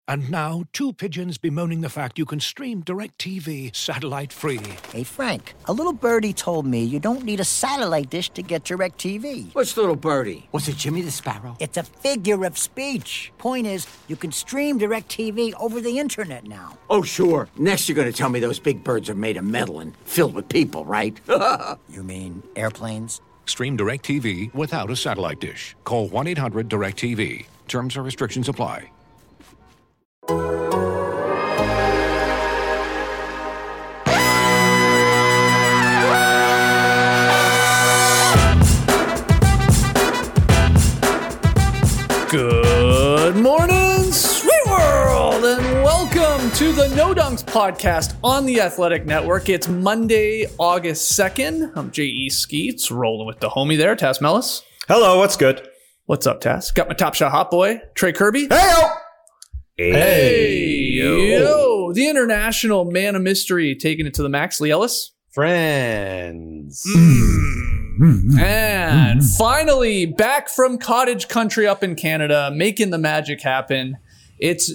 And now, two pigeons bemoaning the fact you can stream DirecTV satellite-free. Hey, Frank, a little birdie told me you don't need a satellite dish to get DirecTV. What's little birdie? Was it Jimmy the Sparrow? It's a figure of speech. Point is, you can stream DirecTV over the internet now. Oh, sure. Next you're going to tell me those big birds are made of metal and filled with people, right? You mean airplanes? Stream DirecTV without a satellite dish. Call 1-800-DirecTV. Terms and restrictions apply. Good morning, sweet world, and welcome to the No Dunks podcast on the Athletic Network. It's Monday, August 2nd. I'm J.E. Skeets, rolling with the homie there, Tass Mellis. Hello, what's good? What's up, Tass? Got my top shot hot boy, Trey Kirby. Hey-o! Hey, yo. The international man of mystery, taking it to the max, Lee Ellis. Friends. And finally, back from cottage country up in Canada, making the magic happen. It's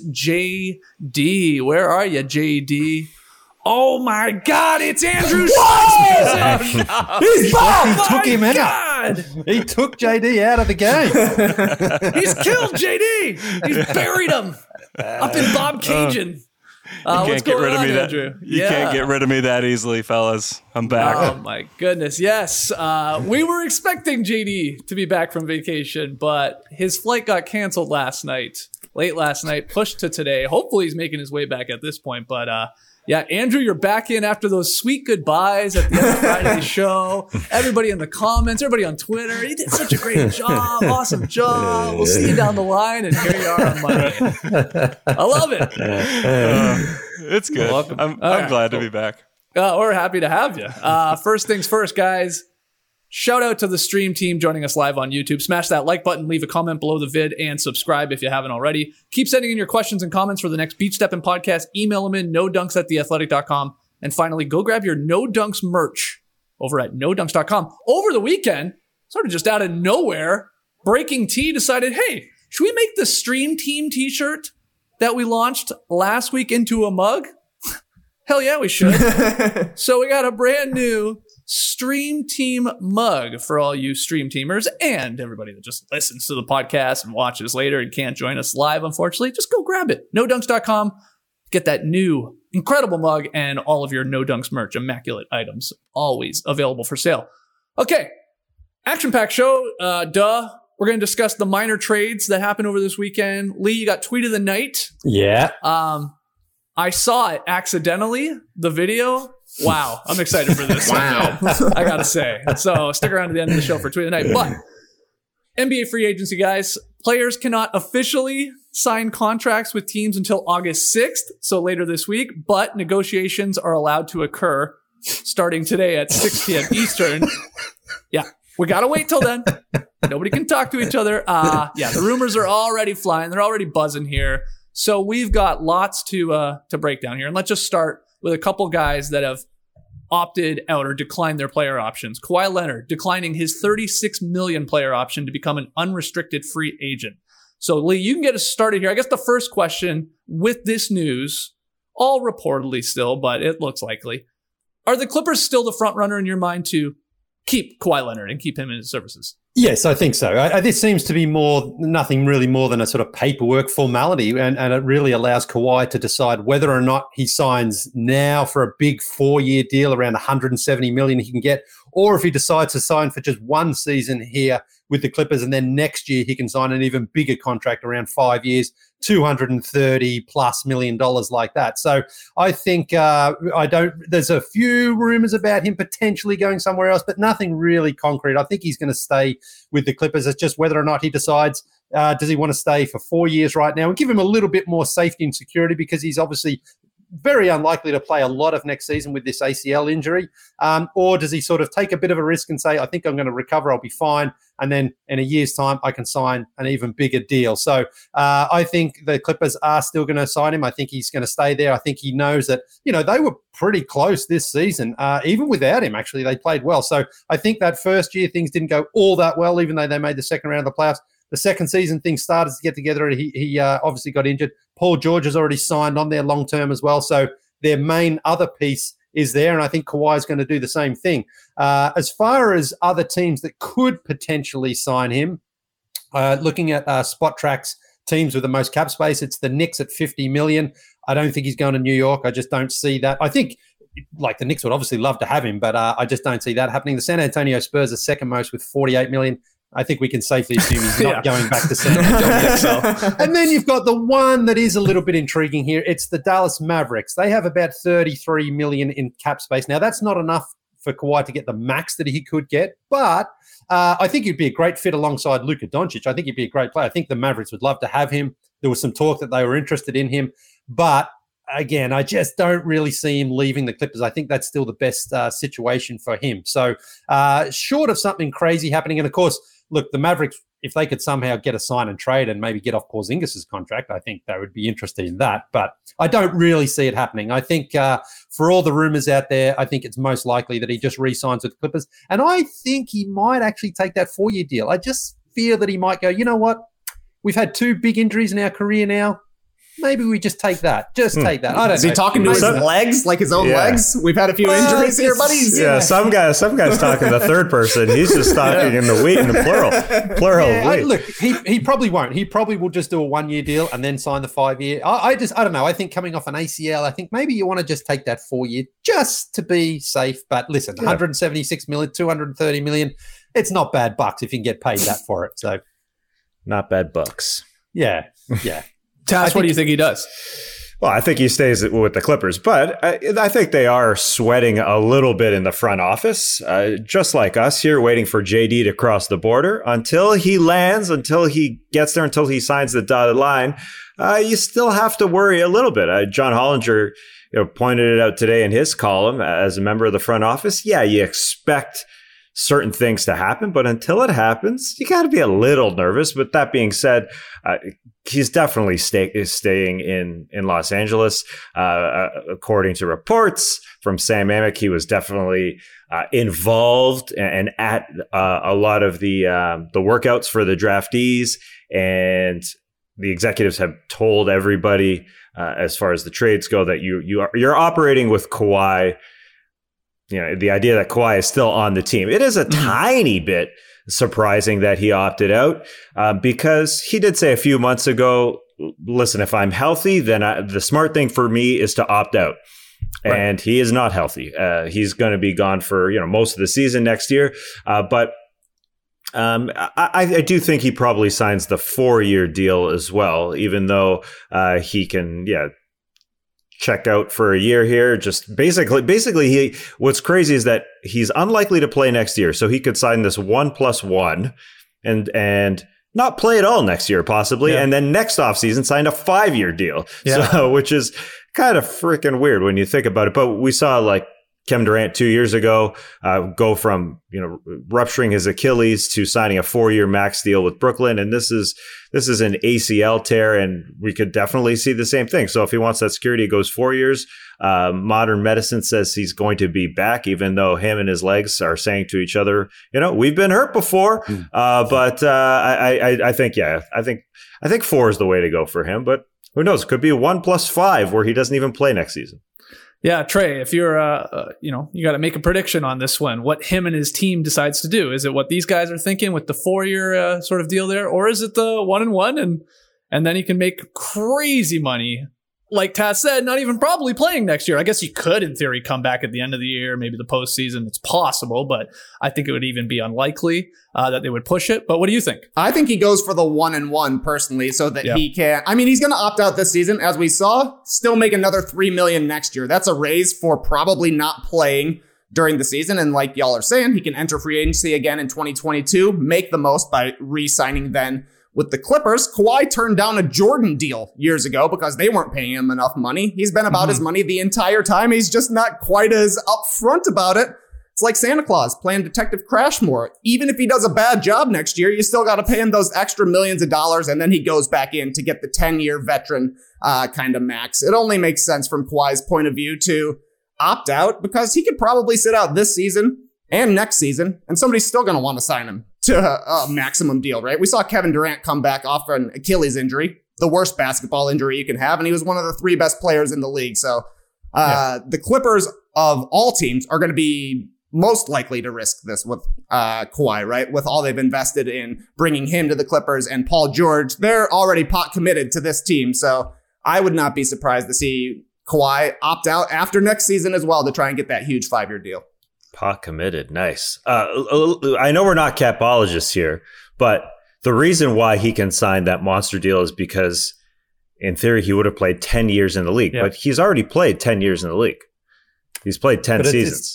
JD. Where are you, JD? Oh my God, it's Andrew Schwartz! He's back! He took him out. God. He took JD out of the game. He's killed JD. He's buried him up in Bob Cajun. You can't get rid of me Andrew? You can't get rid of me that easily, fellas. I'm back. Oh my goodness, yes. We were expecting JD to be back from vacation, but his flight got canceled late last night, pushed to today. Hopefully he's making his way back at this point, but yeah, Andrew, you're back in after those sweet goodbyes at the end of Friday's show. Everybody in the comments, everybody on Twitter, you did such a great job, awesome job. We'll see you down the line, and here you are on Monday. I love it. It's good. Welcome. I'm glad to be back. We're happy to have you. First things first, guys. Shout out to the stream team joining us live on YouTube. Smash that like button, leave a comment below the vid, and subscribe if you haven't already. Keep sending in your questions and comments for the next Beach Steppin' podcast. Email them in, nodunks@theathletic.com. And finally, go grab your No Dunks merch over at nodunks.com. Over the weekend, sort of just out of nowhere, Breaking T decided, hey, should we make the stream team t-shirt that we launched last week into a mug? Hell yeah, we should. So we got a brand new Stream Team mug for all you Stream Teamers and everybody that just listens to the podcast and watches later and can't join us live, unfortunately. Just go grab it. NoDunks.com. Get that new incredible mug and all of your No Dunks merch. Immaculate items. Always available for sale. Okay. Action-packed show. We're going to discuss the minor trades that happened over this weekend. Lee, you got tweet of the night. Yeah. I saw it accidentally, the video. Wow, I'm excited for this. Wow. I gotta say. So stick around to the end of the show for tweet of the night. But NBA free agency, guys. Players cannot officially sign contracts with teams until August 6th, so later this week, but negotiations are allowed to occur starting today at 6 p.m. Eastern. Yeah, we gotta wait till then. Nobody can talk to each other. Yeah, the rumors are already flying. They're already buzzing here. So we've got lots to break down here. And let's just start with a couple guys that have opted out or declined their player options. Kawhi Leonard declining his $36 million player option to become an unrestricted free agent. So Lee, you can get us started here. I guess the first question with this news, all reportedly still, but it looks likely. Are the Clippers still the front runner in your mind to keep Kawhi Leonard and keep him in his services? Yes, I think so. This seems to be nothing really more than a sort of paperwork formality, and it really allows Kawhi to decide whether or not he signs now for a big 4-year deal around $170 million he can get, or if he decides to sign for just one season here with the Clippers, and then next year he can sign an even bigger contract around 5 years, $230+ million like that. So I think there's a few rumors about him potentially going somewhere else, but nothing really concrete. I think he's going to stay with the Clippers. It's just whether or not he decides, does he want to stay for 4 years right now and give him a little bit more safety and security, because he's obviously very unlikely to play a lot of next season with this ACL injury. Or does he sort of take a bit of a risk and say, I think I'm going to recover, I'll be fine, and then in a year's time I can sign an even bigger deal. So I think the Clippers are still going to sign him. I think he's going to stay there. I think he knows that, they were pretty close this season. Even without him, actually, they played well. So I think that first year things didn't go all that well, even though they made the second round of the playoffs. The second season, things started to get together. He obviously got injured. Paul George has already signed on there long term as well. So their main other piece is there, and I think Kawhi is going to do the same thing. As far as other teams that could potentially sign him, looking at Spot Track's teams with the most cap space, it's the Knicks at $50 million. I don't think he's going to New York. I just don't see that. I think, like, the Knicks would obviously love to have him, but I just don't see that happening. The San Antonio Spurs are second most with $48 million. I think we can safely assume he's not going back to San Antonio. And then you've got the one that is a little bit intriguing here. It's the Dallas Mavericks. They have about $33 million in cap space. Now, that's not enough for Kawhi to get the max that he could get, but I think he'd be a great fit alongside Luka Doncic. I think he'd be a great player. I think the Mavericks would love to have him. There was some talk that they were interested in him, but again, I just don't really see him leaving the Clippers. I think that's still the best situation for him. So short of something crazy happening, and of course, look, the Mavericks, if they could somehow get a sign and trade and maybe get off Porzingis' contract, I think they would be interested in that. But I don't really see it happening. I think for all the rumors out there, I think it's most likely that he just re-signs with the Clippers. And I think he might actually take that 4-year deal. I just fear that he might go, you know what? We've had 2 big injuries in our career now. Maybe we just take that. Just take that. I don't know. Is he talking to his legs, like his own legs? We've had a few injuries here, buddies. Yeah, some guy's talking the third person. He's just talking in the plural. Look, he probably won't. He probably will just do a 1-year deal and then sign the 5-year. I don't know. I think coming off an ACL, I think maybe you want to just take that 4-year just to be safe. But listen, 176 million, 230 million. It's not bad bucks if you can get paid that for it. So, not bad bucks. Yeah. Tass, what do you think he does? Well, I think he stays with the Clippers, but I think they are sweating a little bit in the front office, just like us here, waiting for JD to cross the border. Until he lands, until he gets there, until he signs the dotted line, you still have to worry a little bit. John Hollinger pointed it out today in his column as a member of the front office. Yeah, you expect certain things to happen, but until it happens, you got to be a little nervous. But that being said, he's definitely staying in Los Angeles. According to reports from Sam Amick, he was definitely involved and at a lot of the workouts for the draftees, and the executives have told everybody as far as the trades go that you're operating with Kawhi. The idea that Kawhi is still on the team. It is a tiny bit surprising that he opted out because he did say a few months ago, listen, if I'm healthy, then the smart thing for me is to opt out. Right. And he is not healthy. He's going to be gone for most of the season next year. But I do think he probably signs the 4-year deal as well, even though he can, check out for a year here. Just basically what's crazy is that he's unlikely to play next year. So he could sign this 1+1 and not play at all next year, possibly. Yeah. And then next offseason sign a 5-year deal. Yeah. So, which is kind of freaking weird when you think about it. But we saw like Kevin Durant 2 years ago go from rupturing his Achilles to signing a 4-year max deal with Brooklyn, and this is an ACL tear, and we could definitely see the same thing. So if he wants that security, it goes 4 years. Modern medicine says he's going to be back, even though him and his legs are saying to each other, we've been hurt before. But I think 4 is the way to go for him. But who knows? It could be a 1+5 where he doesn't even play next season. Yeah, Trey, if you're, you got to make a prediction on this one, what him and his team decides to do. Is it what these guys are thinking with the 4-year sort of deal there? Or is it the 1-1 and then he can make crazy money? Like Taz said, not even probably playing next year. I guess you could, in theory, come back at the end of the year, maybe the postseason. It's possible, but I think it would even be unlikely that they would push it. But what do you think? I think he goes for the 1-1 personally, so that he can. I mean, he's going to opt out this season, as we saw. Still make another $3 million next year. That's a raise for probably not playing during the season. And like y'all are saying, he can enter free agency again in 2022. Make the most by re-signing then with the Clippers. Kawhi turned down a Jordan deal years ago because they weren't paying him enough money. He's been about his money the entire time. He's just not quite as upfront about it. It's like Santa Claus playing Detective Crashmore. Even if he does a bad job next year, you still got to pay him those extra millions of dollars, and then he goes back in to get the 10-year veteran kind of max. It only makes sense from Kawhi's point of view to opt out because he could probably sit out this season and next season, and somebody's still going to want to sign him to a maximum deal, right? We saw Kevin Durant come back off an Achilles injury. the worst basketball injury you can have, and he was one of the 3 best players in the league. So the Clippers of all teams are going to be most likely to risk this with Kawhi, right? With all they've invested in bringing him to the Clippers and Paul George, they're already pot committed to this team. So I would not be surprised to see Kawhi opt out after next season as well to try and get that huge 5-year deal. Pot committed. Nice. I know we're not capologists here, but the reason why he can sign that monster deal is because in theory, he would have played 10 years in the league, but he's already played 10 years in the league. He's played 10 seasons.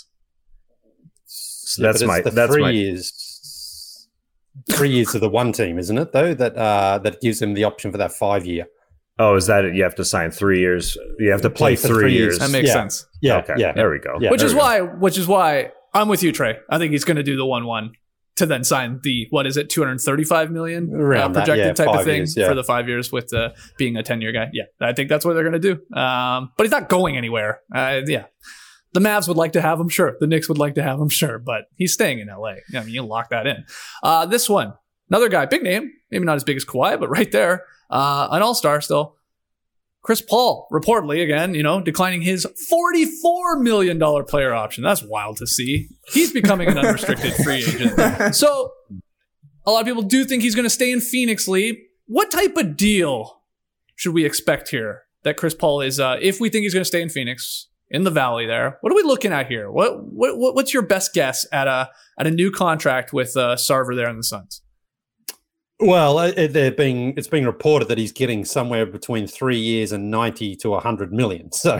So that's my 3 years. 3 years to the one team, isn't it? Though that gives him the option for that 5-year. Oh, is that it? You have to sign 3 years? You have to play 3 years. That makes sense. Yeah. Okay. Yeah. There we go. Yeah. Which is why I'm with you, Trey. I think he's going to do the 1-1 to then sign the, what is it, $235 million projected type of thing for the 5 years with being a 10-year guy. Yeah, I think that's what they're going to do. But he's not going anywhere. The Mavs would like to have him, sure. The Knicks would like to have him, sure. But he's staying in LA. I mean, you lock that in. This one, another guy, big name, maybe not as big as Kawhi, but right there, an all-star still. Chris Paul, reportedly, again, declining his $44 million player option. That's wild to see. He's becoming an unrestricted free agent. So a lot of people do think he's going to stay in Phoenix, Lee. What type of deal should we expect here that Chris Paul is, if we think he's going to stay in Phoenix, in the Valley there? What are we looking at here? What's your best guess at a new contract with Sarver there in the Suns? Well, it's being reported that he's getting somewhere between 3 years and 90 to 100 million. So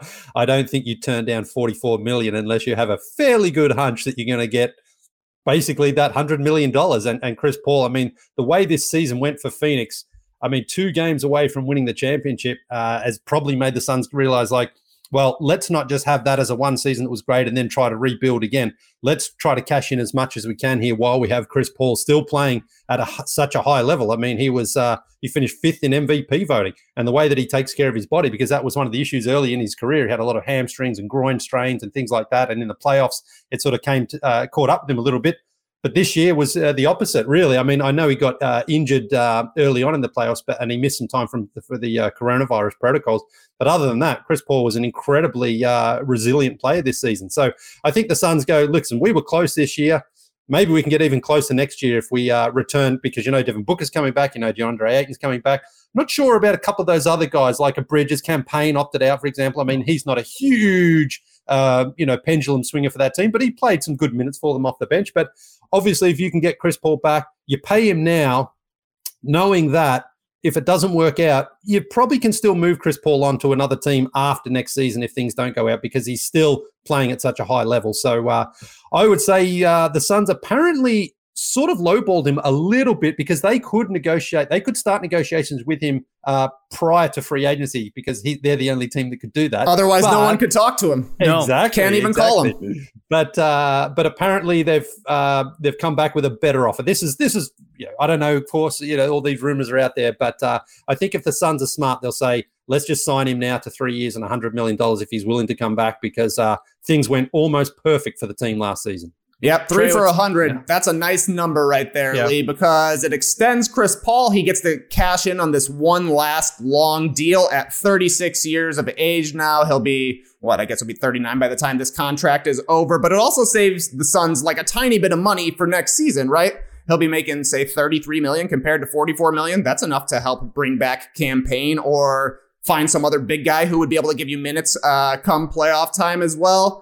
I don't think you turn down 44 million unless you have a fairly good hunch that you're going to get basically that $100 million. And Chris Paul, I mean, the way this season went for Phoenix, I mean, 2 games away from winning the championship has probably made the Suns realize, like, well, let's not just have that as a one season that was great and then try to rebuild again. Let's try to cash in as much as we can here while we have Chris Paul still playing at such a high level. I mean, he finished 5th in MVP voting, and the way that he takes care of his body, because that was one of the issues early in his career. He had a lot of hamstrings and groin strains and things like that. And in the playoffs, it sort of caught up with him a little bit. But this year was the opposite, really. I mean, I know he got injured early on in the playoffs, and he missed some time for the coronavirus protocols. But other than that, Chris Paul was an incredibly resilient player this season. So I think the Suns go, listen, we were close this year. Maybe we can get even closer next year if we return, because, Devin Booker's coming back, DeAndre Ayton's coming back. I'm not sure about a couple of those other guys, like a Bridges. Campaign opted out, for example. I mean, he's not a huge, pendulum swinger for that team, but he played some good minutes for them off the bench. But obviously, if you can get Chris Paul back, you pay him now, knowing that if it doesn't work out, you probably can still move Chris Paul on to another team after next season if things don't go out, because he's still playing at such a high level. So I would say the Suns apparently sort of lowballed him a little bit, because they could negotiate. They could start negotiations with him prior to free agency, because they're the only team that could do that. Otherwise, no one could talk to him. Exactly. Can't even call him. But apparently they've come back with a better offer. This is I don't know. Of course, all these rumors are out there, but I think if the Suns are smart, they'll say, let's just sign him now to 3 years and $100 million if he's willing to come back, because things went almost perfect for the team last season. Yep, 3 for 100. Yeah. That's a nice number right there, Lee, because it extends Chris Paul. He gets to cash in on this one last long deal at 36 years of age now. He'll be, I guess he'll be 39 by the time this contract is over. But it also saves the Suns like a tiny bit of money for next season, right? He'll be making, say, $33 million compared to $44 million. That's enough to help bring back Campaign or find some other big guy who would be able to give you minutes come playoff time as well.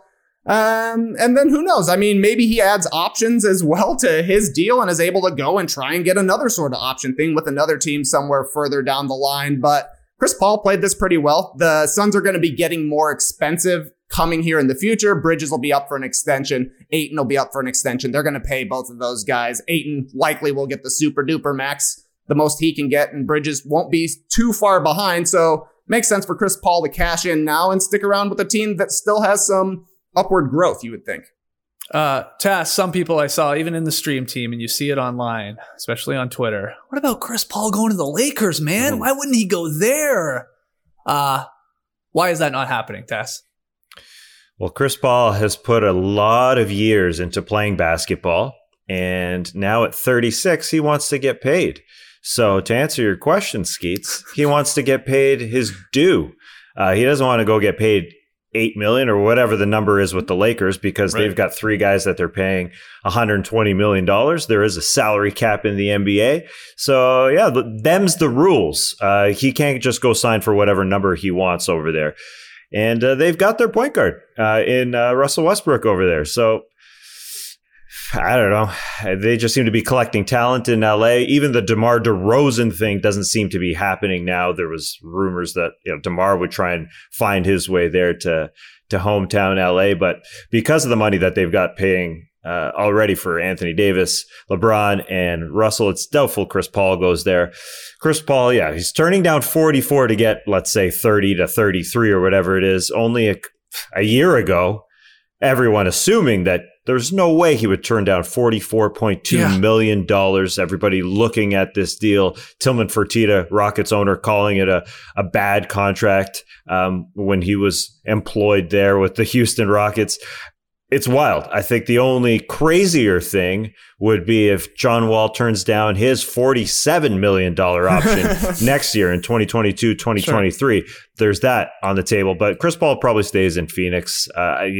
And then who knows? I mean, maybe he adds options as well to his deal and is able to go and try and get another sort of option thing with another team somewhere further down the line. But Chris Paul played this pretty well. The Suns are going to be getting more expensive coming here in the future. Bridges will be up for an extension. Ayton will be up for an extension. They're going to pay both of those guys. Ayton likely will get the super duper max, the most he can get, and Bridges won't be too far behind. So makes sense for Chris Paul to cash in now and stick around with a team that still has some upward growth, you would think. Tass, some people I saw, even in the stream team, and you see it online, especially on Twitter. What about Chris Paul going to the Lakers, man? Why wouldn't he go there? Why is that not happening, Tass? Well, Chris Paul has put a lot of years into playing basketball, and now at 36, he wants to get paid. So to answer your question, Skeets, he wants to get paid his due. He doesn't want to go get paid $8 million or whatever the number is with the Lakers, because they've got 3 guys that they're paying $120 million. There is a salary cap in the NBA. So yeah, them's the rules. He can't just go sign for whatever number he wants over there. And they've got their point guard in Russell Westbrook over there. So I don't know. They just seem to be collecting talent in LA. Even the DeMar DeRozan thing doesn't seem to be happening now. There was rumors that DeMar would try and find his way there to hometown LA, but because of the money that they've got paying already for Anthony Davis, LeBron, and Russell, it's doubtful Chris Paul goes there. Chris Paul, yeah, he's turning down 44 to get, let's say, 30 to 33 or whatever it is. Only a year ago, everyone assuming that there's no way he would turn down $44.2 million. Everybody looking at this deal. Tillman Fertitta, Rockets owner, calling it a bad contract when he was employed there with the Houston Rockets. It's wild. I think the only crazier thing would be if John Wall turns down his $47 million option next year in 2022, 2023. Sure. There's that on the table. But Chris Paul probably stays in Phoenix.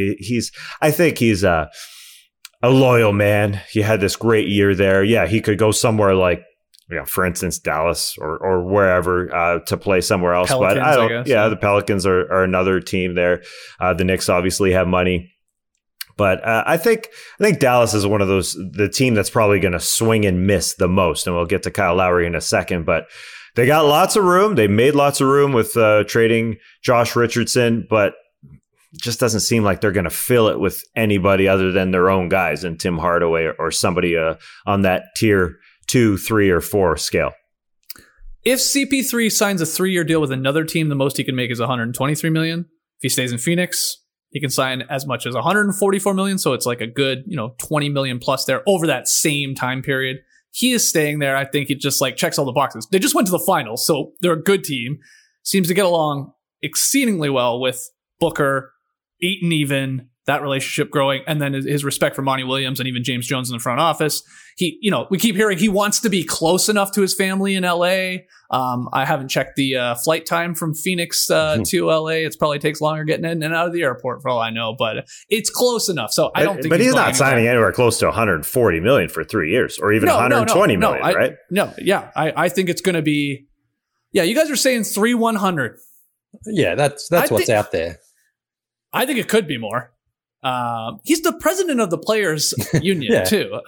I think he's a loyal man. He had this great year there. Yeah, he could go somewhere like, for instance, Dallas or wherever to play somewhere else. Pelicans, but I don't. guess, the Pelicans are another team there. The Knicks obviously have money. But I think Dallas is one of the team that's probably going to swing and miss the most. And we'll get to Kyle Lowry in a second. But they got lots of room. They made lots of room with trading Josh Richardson. But it just doesn't seem like they're going to fill it with anybody other than their own guys and Tim Hardaway or somebody on that tier 2, 3, or 4 scale. If CP3 signs a 3-year deal with another team, the most he can make is $123 million. If he stays in Phoenix, he can sign as much as $144 million. So it's like a good, $20 million plus there over that same time period. He is staying there. I think it just checks all the boxes. They just went to the finals, so they're a good team. Seems to get along exceedingly well with Booker, Ayton even, that relationship growing, and then his respect for Monty Williams and even James Jones in the front office. We keep hearing he wants to be close enough to his family in LA. I haven't checked the flight time from Phoenix to LA. It probably takes longer getting in and out of the airport for all I know, but it's close enough. So I don't think. But he's not signing anywhere close to $140 million for 3 years, or even $120 million, right? I think it's going to be. Yeah, you guys are saying 3-100. Yeah, that's what's out there. I think it could be more. He's the president of the players union too.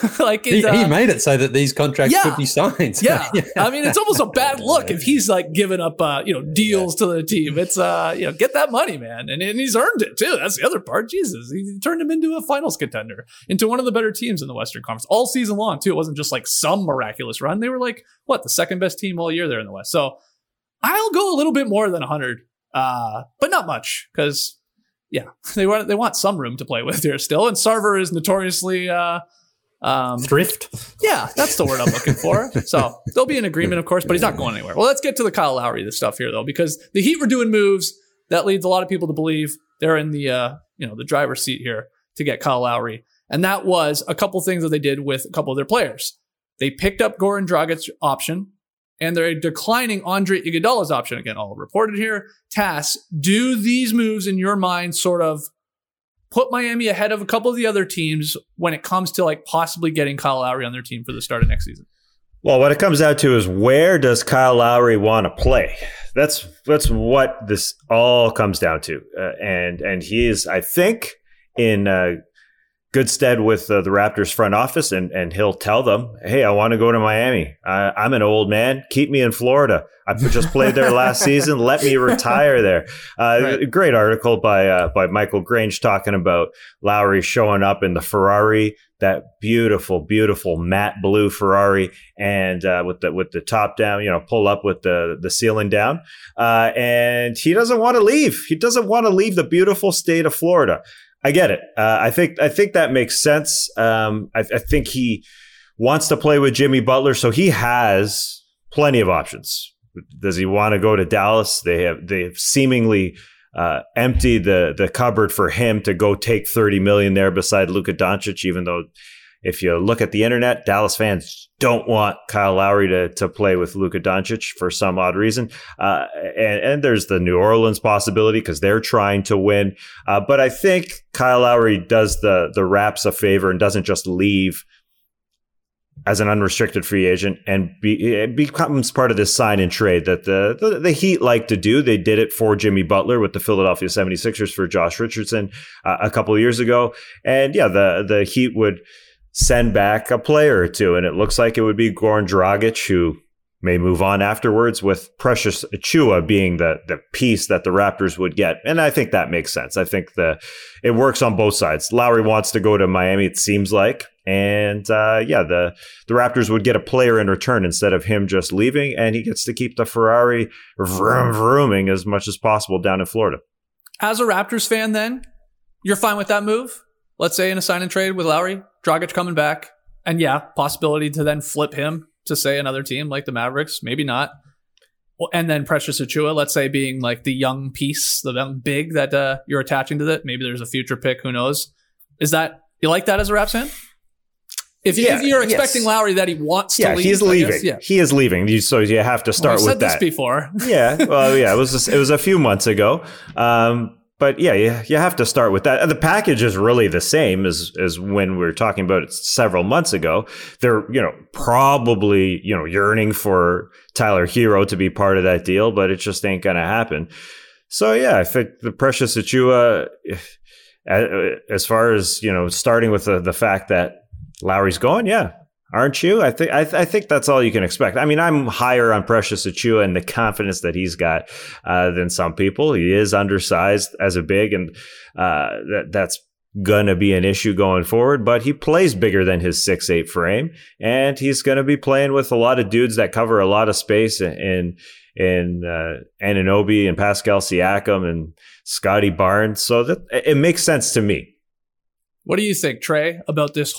He made it so that these contracts could be signed. Yeah. I mean, it's almost a bad look if he's giving up, deals to the team. It's, get that money, man. And he's earned it too. That's the other part. Jesus, he turned him into a finals contender, into one of the better teams in the Western Conference all season long too. It wasn't just some miraculous run. They were the second best team all year there in the West. So I'll go a little bit more than 100, but not much because. Yeah, they want some room to play with here still, and Sarver is notoriously thrift. Yeah, that's the word I'm looking for. So they'll be in agreement, of course, but he's not going anywhere. Well, let's get to the Kyle Lowry stuff here, though, because the Heat were doing moves that leads a lot of people to believe they're in the the driver's seat here to get Kyle Lowry, and that was a couple things that they did with a couple of their players. They picked up Goran Dragic's option. And they're declining Andre Iguodala's option. Again, all reported here. Tass, do these moves in your mind sort of put Miami ahead of a couple of the other teams when it comes to possibly getting Kyle Lowry on their team for the start of next season? Well, what it comes down to is, where does Kyle Lowry want to play? That's what this all comes down to. And he is, I think, in good stead with the Raptors front office, and he'll tell them, hey, I want to go to Miami. I'm an old man. Keep me in Florida. I just played there last season. Let me retire there. Right. Great article by Michael Grange talking about Lowry showing up in the Ferrari, that beautiful, beautiful matte blue Ferrari, and with the top down, pull up with the ceiling down. And he doesn't want to leave. He doesn't want to leave the beautiful state of Florida. I get it. I think that makes sense. I think he wants to play with Jimmy Butler, so he has plenty of options. Does he want to go to Dallas? They have seemingly emptied the cupboard for him to go take $30 million there beside Luka Doncic, even though if you look at the internet, Dallas fans don't want Kyle Lowry to play with Luka Doncic for some odd reason. And there's the New Orleans possibility because they're trying to win. But I think Kyle Lowry does the Raps a favor and doesn't just leave as an unrestricted free agent and it becomes part of this sign and trade that the Heat like to do. They did it for Jimmy Butler with the Philadelphia 76ers for Josh Richardson a couple of years ago. And yeah, the Heat would send back a player or two, and it looks like it would be Goran Dragic, who may move on afterwards, with Precious Achiuwa being the piece that the Raptors would get. And I think that makes sense. I think it works on both sides. Lowry wants to go to Miami, it seems like. And the Raptors would get a player in return instead of him just leaving, and he gets to keep the Ferrari vrooming as much as possible down in Florida. As a Raptors fan, then, you're fine with that move? Let's say in a sign and trade with Lowry, Dragic coming back, and possibility to then flip him to, say, another team like the Mavericks, maybe not. And then Precious Achiuwa, let's say, being like the young piece, the young big that you're attaching to that. Maybe there's a future pick, who knows? You like that as a Raps fan? If you're expecting Lowry that he wants to leave, he's leaving. He is leaving. So you have to start with that. I've said this before. It was a few months ago. But you have to start with that. And the package is really the same as when we were talking about it several months ago. They're, probably, yearning for Tyler Hero to be part of that deal, but it just ain't going to happen. So I think the Precious Achiuwa, as far as, starting with the fact that Lowry's going, aren't you? I think that's all you can expect. I mean, I'm higher on Precious Achiuwa and the confidence that he's got than some people. He is undersized as a big, and that's going to be an issue going forward. But he plays bigger than his 6'8" frame, and he's going to be playing with a lot of dudes that cover a lot of space in Anunoby and Pascal Siakam and Scotty Barnes. So that it makes sense to me. What do you think, Trey, about this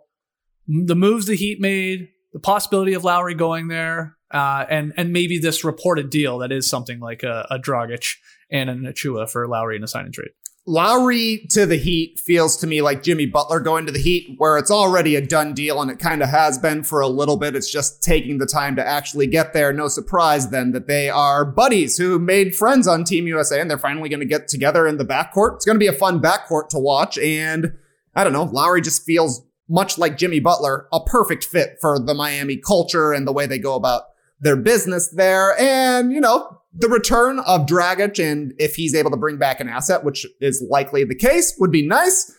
the moves the Heat made, the possibility of Lowry going there, and maybe this reported deal that is something like a Dragic and an Achiuwa for Lowry in a sign and trade? Lowry to the Heat feels to me like Jimmy Butler going to the Heat, where it's already a done deal, and it kind of has been for a little bit. It's just taking the time to actually get there. No surprise then that they are buddies who made friends on Team USA, and they're finally going to get together in the backcourt. It's going to be a fun backcourt to watch, and I don't know, Lowry just feels much like Jimmy Butler, a perfect fit for the Miami culture and the way they go about their business there. And, the return of Dragic, and if he's able to bring back an asset, which is likely the case, would be nice.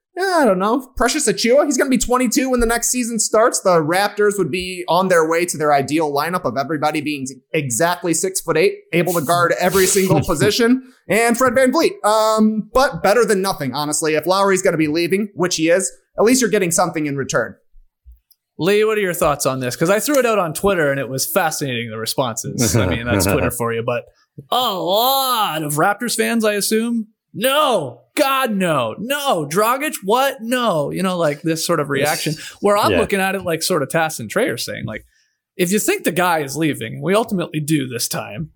I don't know. Precious Achiuwa, he's going to be 22 when the next season starts. The Raptors would be on their way to their ideal lineup of everybody being exactly 6'8", able to guard every single position, and Fred VanVleet. But better than nothing, honestly. If Lowry's going to be leaving, which he is, at least you're getting something in return. Lee, what are your thoughts on this? Because I threw it out on Twitter, and it was fascinating, the responses. I mean, that's Twitter for you. But a lot of Raptors fans, I assume, no, God, no, Dragic, what? No, like this sort of reaction where I'm looking at it like sort of Tass and Trey are saying, like, if you think the guy is leaving, and we ultimately do this time,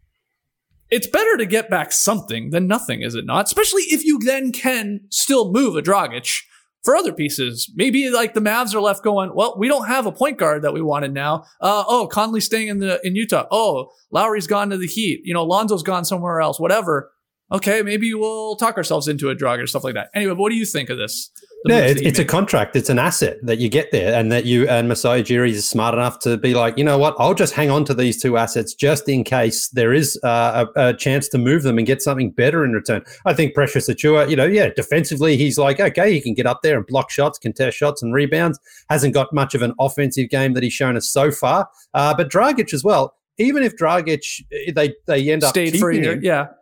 it's better to get back something than nothing, is it not? Especially if you then can still move a Dragic for other pieces. Maybe like the Mavs are left going, well, we don't have a point guard that we wanted now. Conley's staying in Utah. Oh, Lowry's gone to the Heat. Lonzo's gone somewhere else, whatever. Okay, maybe we'll talk ourselves into a Dragic or stuff like that. Anyway, what do you think of this? It's a contract. It's an asset that you get there, and that Masai Ujiri is smart enough to be like, you know what, I'll just hang on to these two assets just in case there is a chance to move them and get something better in return. I think Precious Achiuwa, defensively, he's like, okay, he can get up there and block shots, contest shots and rebounds. Hasn't got much of an offensive game that he's shown us so far. But Dragic as well. Even if Dragic, they end up keeping him,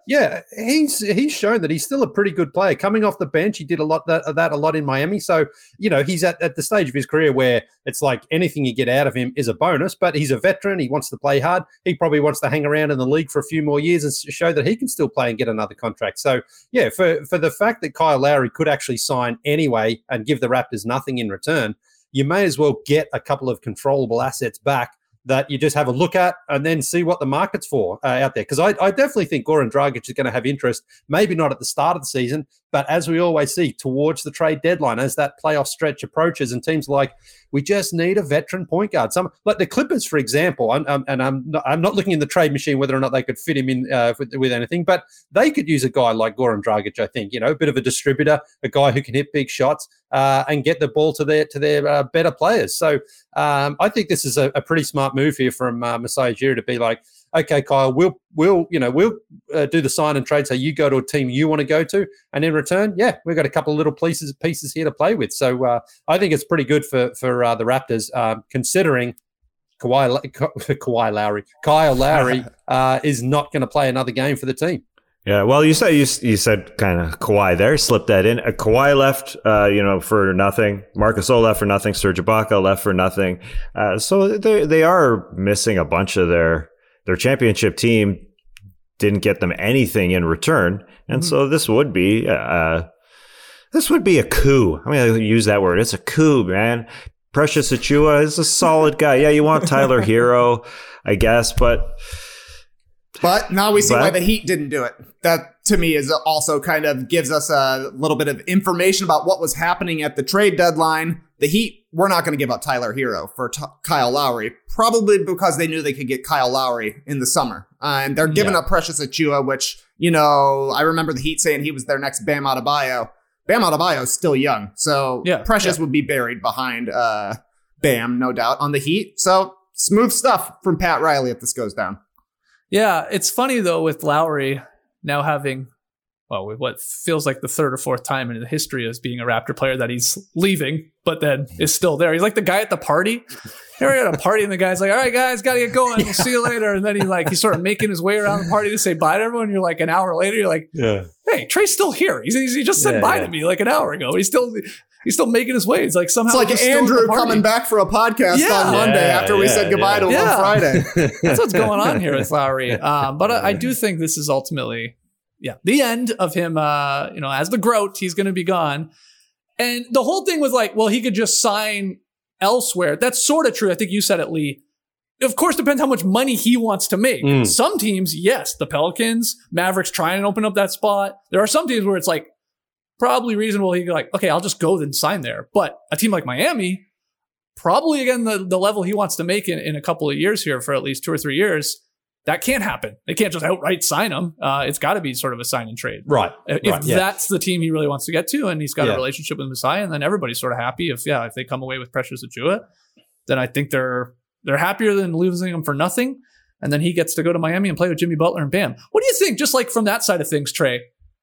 he's shown that he's still a pretty good player. Coming off the bench, he did a lot of that a lot in Miami. So, he's at the stage of his career where it's like anything you get out of him is a bonus, but he's a veteran. He wants to play hard. He probably wants to hang around in the league for a few more years and show that he can still play and get another contract. So, for the fact that Kyle Lowry could actually sign anyway and give the Raptors nothing in return, you may as well get a couple of controllable assets back that you just have a look at and then see what the market's for out there. Because I definitely think Goran Dragic is going to have interest, maybe not at the start of the season, But as we always see, towards the trade deadline, as that playoff stretch approaches, and teams like, we just need a veteran point guard. Some like the Clippers, for example, I'm not looking in the trade machine whether or not they could fit him in with anything, but they could use a guy like Goran Dragic. I think, a bit of a distributor, a guy who can hit big shots and get the ball to their better players. So I think this is a pretty smart move here from Masai Ujiri to be like, okay, Kyle, we'll do the sign and trade. So you go to a team you want to go to, and in return, we've got a couple of little pieces here to play with. So I think it's pretty good for the Raptors, considering Kyle Lowry is not going to play another game for the team. Yeah, well, you said kind of Kawhi there, slipped that in. Kawhi left, for nothing. Marcus O left for nothing. Serge Ibaka left for nothing. So they are missing a bunch of their championship team. Didn't get them anything in return, and so this would be a coup. I mean, I use that word. It's a coup, man. Precious Achiuwa is a solid guy. Yeah, you want Tyler Hero, I guess, but now we see why the Heat didn't do it. That, to me, is also kind of gives us a little bit of information about what was happening at the trade deadline. The Heat were not going to give up Tyler Hero for Kyle Lowry, probably because they knew they could get Kyle Lowry in the summer. And they're giving up Precious Achiuwa, which, I remember the Heat saying he was their next Bam Adebayo. Bam Adebayo is still young, so Precious would be buried behind Bam, no doubt, on the Heat. So smooth stuff from Pat Riley if this goes down. Yeah, it's funny, though, with Lowry now having, what feels like the third or fourth time in the history as being a Raptor player that he's leaving, but then is still there. He's like the guy at the party. You're at a party and the guy's like, all right, guys, got to get going. We'll see you later. And then he's sort of making his way around the party to say bye to everyone. You're like an hour later, you're like, hey, Trey's still here. He just said bye to me like an hour ago. He's still making his way. It's like somehow it's like Andrew coming back for a podcast on Monday after we said goodbye to him on Friday. That's what's going on here with Lowry. But I do think this is ultimately, the end of him. As the GOAT, he's going to be gone. And the whole thing was like, well, he could just sign elsewhere. That's sort of true. I think you said it, Lee. Of course, depends how much money he wants to make. Some teams, yes, the Pelicans, Mavericks trying to open up that spot. There are some teams where it's like, probably reasonable. He'd be like, okay, I'll just go and sign there. But a team like Miami, probably again, the level he wants to make in a couple of years here for at least 2 or 3 years, that can't happen. They can't just outright sign him. It's got to be sort of a sign and trade. Right. If that's the team he really wants to get to, and he's got a relationship with Masai, and then everybody's sort of happy. If they come away with Precious Achiuwa, then I think they're happier than losing him for nothing. And then he gets to go to Miami and play with Jimmy Butler and Bam. What do you think, just like from that side of things, Trey?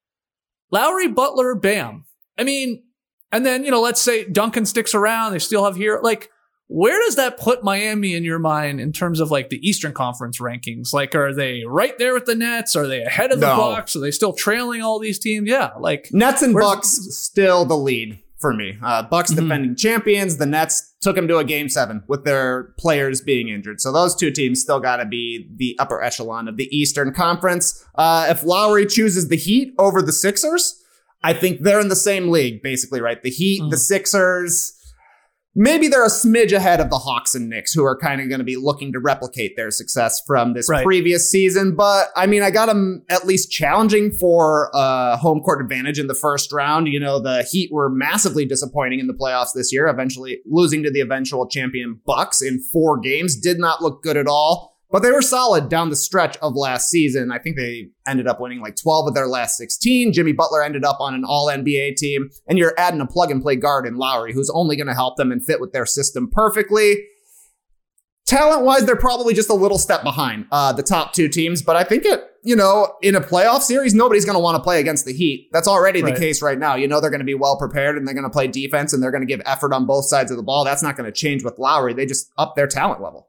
Lowry, Butler, Bam. I mean, and then, let's say Duncan sticks around. They still have Hero. Like, where does that put Miami in your mind in terms of like the Eastern Conference rankings? Like, are they right there with the Nets? Are they ahead of the Bucks? Are they still trailing all these teams? Yeah, like Nets and Bucks still the lead for me. Bucks defending champions. The Nets took them to a Game 7 with their players being injured. So those two teams still got to be the upper echelon of the Eastern Conference. If Lowry chooses the Heat over the Sixers, I think they're in the same league, basically, right? The Heat, the Sixers, maybe they're a smidge ahead of the Hawks and Knicks, who are kind of going to be looking to replicate their success from this previous season. But I mean, I got them at least challenging for home court advantage in the first round. The Heat were massively disappointing in the playoffs this year, eventually losing to the eventual champion Bucks in 4 games. Did not look good at all. But they were solid down the stretch of last season. I think they ended up winning like 12 of their last 16. Jimmy Butler ended up on an all-NBA team. And you're adding a plug-and-play guard in Lowry, who's only going to help them and fit with their system perfectly. Talent-wise, they're probably just a little step behind the top 2 teams. But I think in a playoff series, nobody's going to want to play against the Heat. That's already the case right now. They're going to be well-prepared, and they're going to play defense, and they're going to give effort on both sides of the ball. That's not going to change with Lowry. They just up their talent level.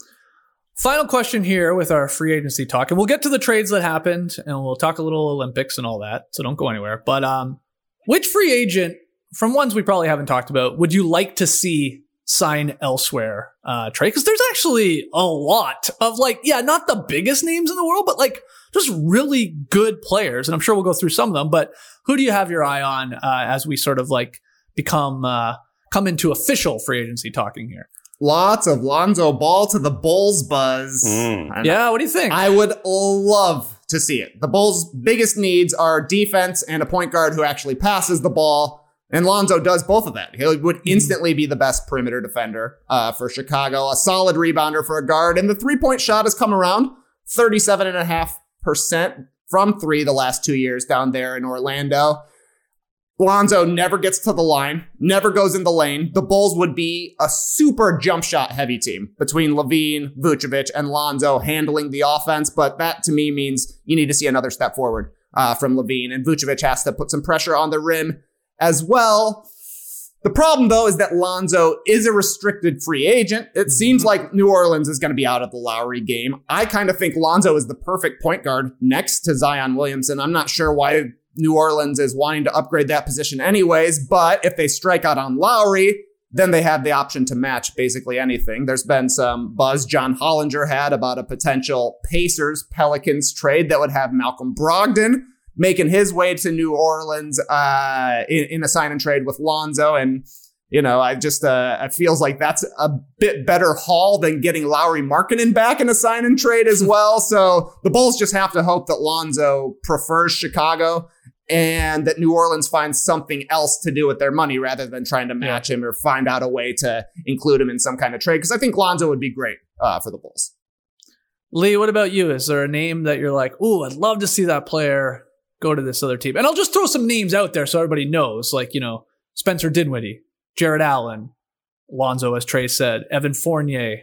Final question here with our free agency talk, and we'll get to the trades that happened, and we'll talk a little Olympics and all that, so don't go anywhere. But which free agent, from ones we probably haven't talked about, would you like to see sign elsewhere, Trey? Because there's actually a lot of not the biggest names in the world, but just really good players, and I'm sure we'll go through some of them. But who do you have your eye on as we sort of come into official free agency talking here? Lots of Lonzo Ball to the Bulls buzz. Yeah, what do you think? I would love to see it. The Bulls' biggest needs are defense and a point guard who actually passes the ball. And Lonzo does both of that. He would instantly be the best perimeter defender for Chicago, a solid rebounder for a guard. And the three-point shot has come around 37.5% from three the last 2 years down there in Orlando. Lonzo never gets to the line, never goes in the lane. The Bulls would be a super jump shot heavy team between LaVine, Vucevic, and Lonzo handling the offense. But that to me means you need to see another step forward from LaVine, and Vucevic has to put some pressure on the rim as well. The problem, though, is that Lonzo is a restricted free agent. It seems like New Orleans is going to be out of the Lowry game. I kind of think Lonzo is the perfect point guard next to Zion Williamson. I'm not sure why New Orleans is wanting to upgrade that position anyways, but if they strike out on Lowry, then they have the option to match basically anything. There's been some buzz John Hollinger had about a potential Pacers-Pelicans trade that would have Malcolm Brogdon making his way to New Orleans in a sign and trade with Lonzo. And, you know, it feels like that's a bit better haul than getting Lauri Markkanen back in a sign and trade as well. So the Bulls just have to hope that Lonzo prefers Chicago and that New Orleans finds something else to do with their money rather than trying to match him or find out a way to include him in some kind of trade. Because I think Lonzo would be great for the Bulls. Lee, what about you? Is there a name that you're like, ooh, I'd love to see that player go to this other team? And I'll just throw some names out there so everybody knows, like, you know, Spencer Dinwiddie, Jared Allen, Lonzo, as Trey said, Evan Fournier,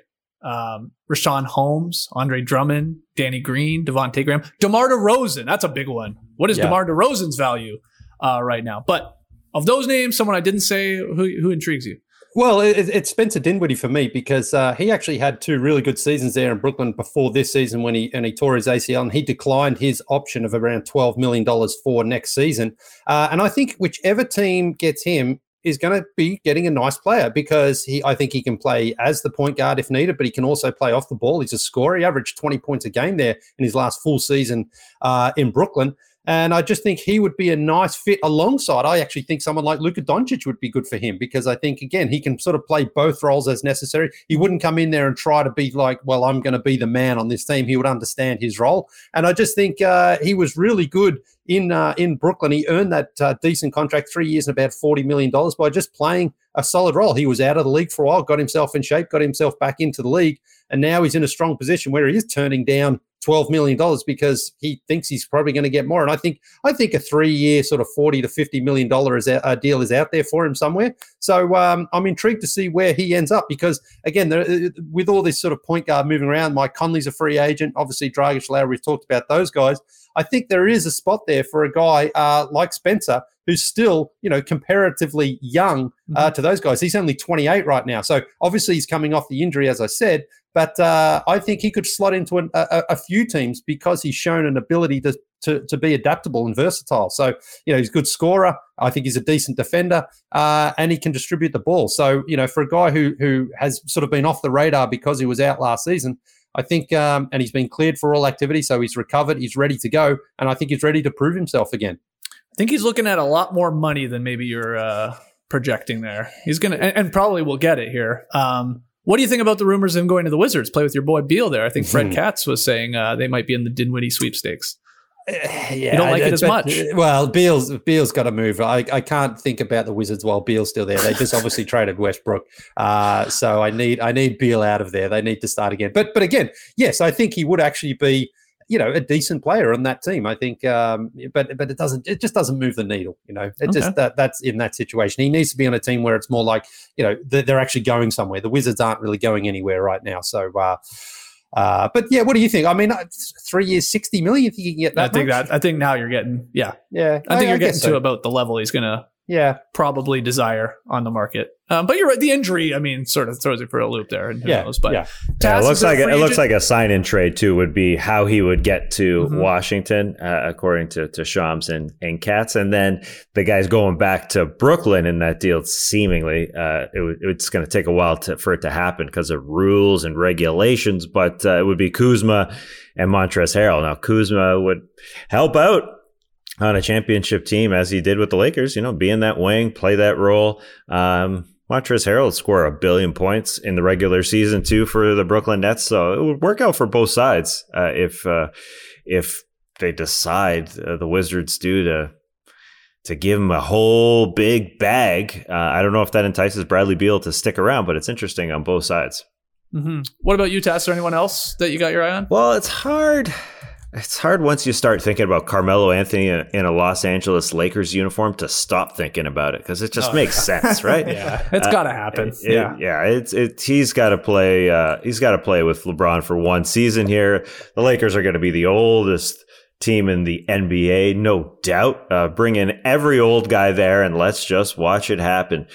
Rashawn Holmes, Andre Drummond, Danny Green, Devontae Graham, DeMar DeRozan. That's a big one. What is DeMar DeRozan's value right now? But of those names, someone I didn't say, who intrigues you? Well, it's Spencer Dinwiddie for me because he actually had 2 really good seasons there in Brooklyn before this season when he tore his ACL, and he declined his option of around $12 million for next season. And I think whichever team gets him is going to be getting a nice player because I think he can play as the point guard if needed, but he can also play off the ball. He's a scorer. He averaged 20 points a game there in his last full season in Brooklyn. And I just think he would be a nice fit alongside. I actually think someone like Luka Doncic would be good for him because I think, again, he can sort of play both roles as necessary. He wouldn't come in there and try to be like, well, I'm going to be the man on this team. He would understand his role. And I just think he was really good in Brooklyn. He earned that decent contract, 3 years and about $40 million by just playing a solid role. He was out of the league for a while, got himself in shape, got himself back into the league, and now he's in a strong position where he is turning down $12 million because he thinks he's probably going to get more. And I think a 3-year sort of $40 to $50 million deal is out there for him somewhere. So I'm intrigued to see where he ends up because, again, with all this sort of point guard moving around, Mike Conley's a free agent. Obviously, Dragic, Lowry, we've talked about those guys. I think there is a spot there for a guy like Spencer who's still, you know, comparatively young to those guys. He's only 28 right now. So obviously he's coming off the injury, as I said, but I think he could slot into a few teams because he's shown an ability to be adaptable and versatile. So, you know, he's a good scorer. I think he's a decent defender and he can distribute the ball. So, you know, for a guy who has sort of been off the radar because he was out last season, I think, and he's been cleared for all activity, so he's recovered, he's ready to go, and I think he's ready to prove himself again. I think he's looking at a lot more money than maybe you're projecting there. He's going to, and probably will get it here. What do you think about the rumors of him going to the Wizards, play with your boy Beal there? I think Fred Katz was saying they might be in the Dinwiddie sweepstakes. Yeah, you don't like it as much. Well, Beal's got to move. I can't think about the Wizards while Beal's still there. They just obviously traded Westbrook, so I need Beal out of there. They need to start again. But again, yes, I think he would actually be, you know, a decent player on that team. I think, but it just doesn't move the needle. You know, that's in that situation. He needs to be on a team where it's more like, you know, they're actually going somewhere. The Wizards aren't really going anywhere right now. So. But yeah, what do you think? I mean, 3 years, $60 million. You think you can get that? I think now you're getting, yeah. I think you're getting to about the level he's gonna, probably desire on the market. But you're right. The injury, I mean, sort of throws you for a loop there, and who knows? But it looks like a sign and trade too would be how he would get to Washington, according to Shams and Katz, and then the guys going back to Brooklyn in that deal. Seemingly, it's going to take a while for it to happen because of rules and regulations. But it would be Kuzma and Montrezl Harrell. Now Kuzma would help out on a championship team as he did with the Lakers, you know, be in that wing, play that role. Montrezl Harrell score 1 billion points in the regular season too for the Brooklyn Nets. So it would work out for both sides if they decide, the Wizards do, to give him a whole big bag. I don't know if that entices Bradley Beal to stick around, but it's interesting on both sides. Mm-hmm. What about you, Tass, or anyone else that you got your eye on? Well, it's hard. It's hard once you start thinking about Carmelo Anthony in a Los Angeles Lakers uniform to stop thinking about it, because it just makes sense, right? Yeah, it's got to happen. He's got to play. He's got to play with LeBron for one season here. The Lakers are going to be the oldest team in the NBA, no doubt. Bring in every old guy there, and let's just watch it happen.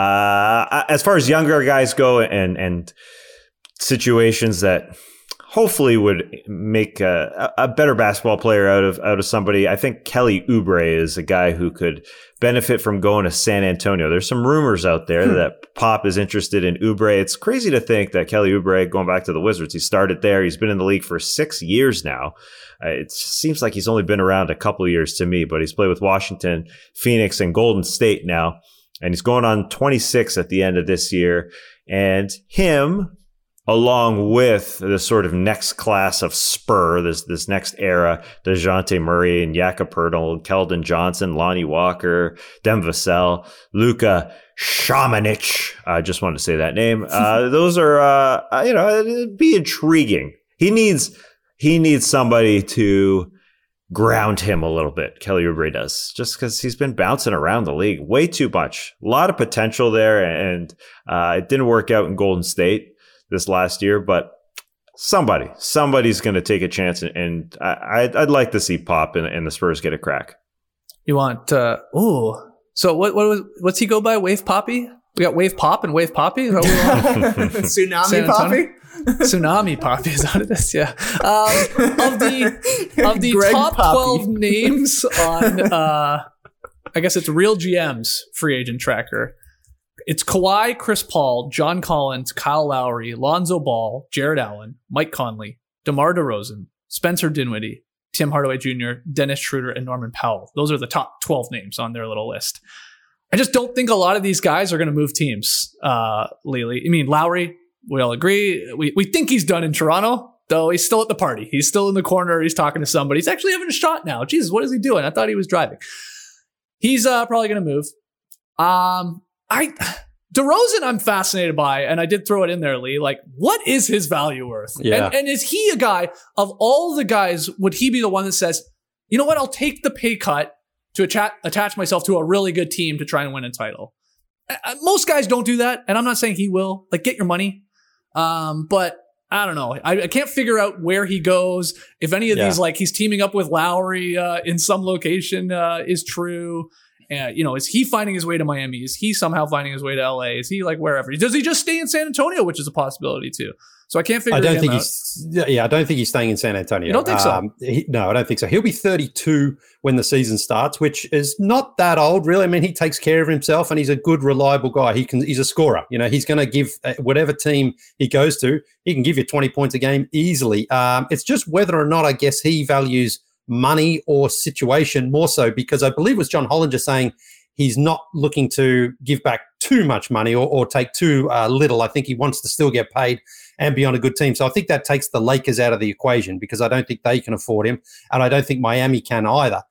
As far as younger guys go, and situations that hopefully would make a better basketball player out of somebody, I think Kelly Oubre is a guy who could benefit from going to San Antonio. There's some rumors out there that Pop is interested in Oubre. It's crazy to think that Kelly Oubre, going back to the Wizards, he started there. He's been in the league for 6 years now. It seems like he's only been around a couple of years to me, but he's played with Washington, Phoenix, and Golden State now. And he's going on 26 at the end of this year. And him, along with the sort of next class of Spur, this next era, DeJounte Murray and Jakob Poeltl, Keldon Johnson, Lonnie Walker, Dem Vassell, Luka Šamanić. I just wanted to say that name. Those are, it'd be intriguing. He needs somebody to ground him a little bit. Kelly Oubre does, just because he's been bouncing around the league way too much. A lot of potential there, and it didn't work out in Golden State this last year, but somebody's going to take a chance, and I'd like to see Pop and the Spurs get a crack. You want? So what's he go by? Wave Poppy? We got Wave Pop and Wave Poppy. Is that what we want? Tsunami Poppy. Tsunami Poppy is what it is. Yeah. Of the Greg top Poppy. 12 names on, I guess it's Real GM's free agent tracker. It's Kawhi, Chris Paul, John Collins, Kyle Lowry, Lonzo Ball, Jared Allen, Mike Conley, DeMar DeRozan, Spencer Dinwiddie, Tim Hardaway Jr., Dennis Schroeder, and Norman Powell. Those are the top 12 names on their little list. I just don't think a lot of these guys are going to move teams lately. I mean, Lowry, we all agree. We think he's done in Toronto, though he's still at the party. He's still in the corner. He's talking to somebody. He's actually having a shot now. Jesus, what is he doing? I thought he was driving. He's probably going to move. DeRozan, I'm fascinated by, and I did throw it in there, Lee. Like, what is his value worth? Yeah. And is he a guy, of all the guys, would he be the one that says, you know what, I'll take the pay cut to attach myself to a really good team to try and win a title? Most guys don't do that, and I'm not saying he will. Like, get your money. But I don't know. I can't figure out where he goes. If any of these, like, he's teaming up with Lowry in some location is true. Is he finding his way to Miami? Is he somehow finding his way to LA? Is he like wherever? Does he just stay in San Antonio, which is a possibility too? So I can't figure. I don't think he's staying in San Antonio. You don't think so? No, I don't think so. He'll be 32 when the season starts, which is not that old, really. I mean, he takes care of himself, and he's a good, reliable guy. He's a scorer. He's going to give whatever team he goes to, he can give you 20 points a game easily. It's just whether or not, I guess, he values money or situation more so, because I believe it was John Hollinger saying he's not looking to give back too much money or take too little. I think he wants to still get paid and be on a good team. So I think that takes the Lakers out of the equation, because I don't think they can afford him, and I don't think Miami can either.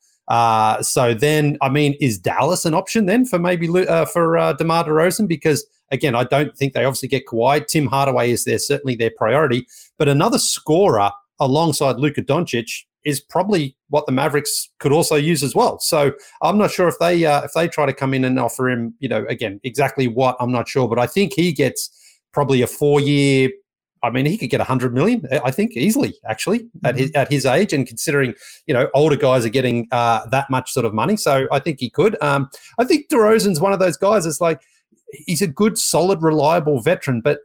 So then, I mean, is Dallas an option then for maybe for DeMar DeRozan? Because again, I don't think they obviously get Kawhi. Tim Hardaway is certainly their priority, but another scorer alongside Luka Doncic is probably what the Mavericks could also use as well. So I'm not sure if they try to come in and offer him, again, exactly what, I'm not sure, but I think he gets probably a 4-year. I mean, he could get $100 million, I think, easily, actually, at his age, and considering, older guys are getting that much sort of money. So I think he could. I think DeRozan's one of those guys that's like, he's a good, solid, reliable veteran, but,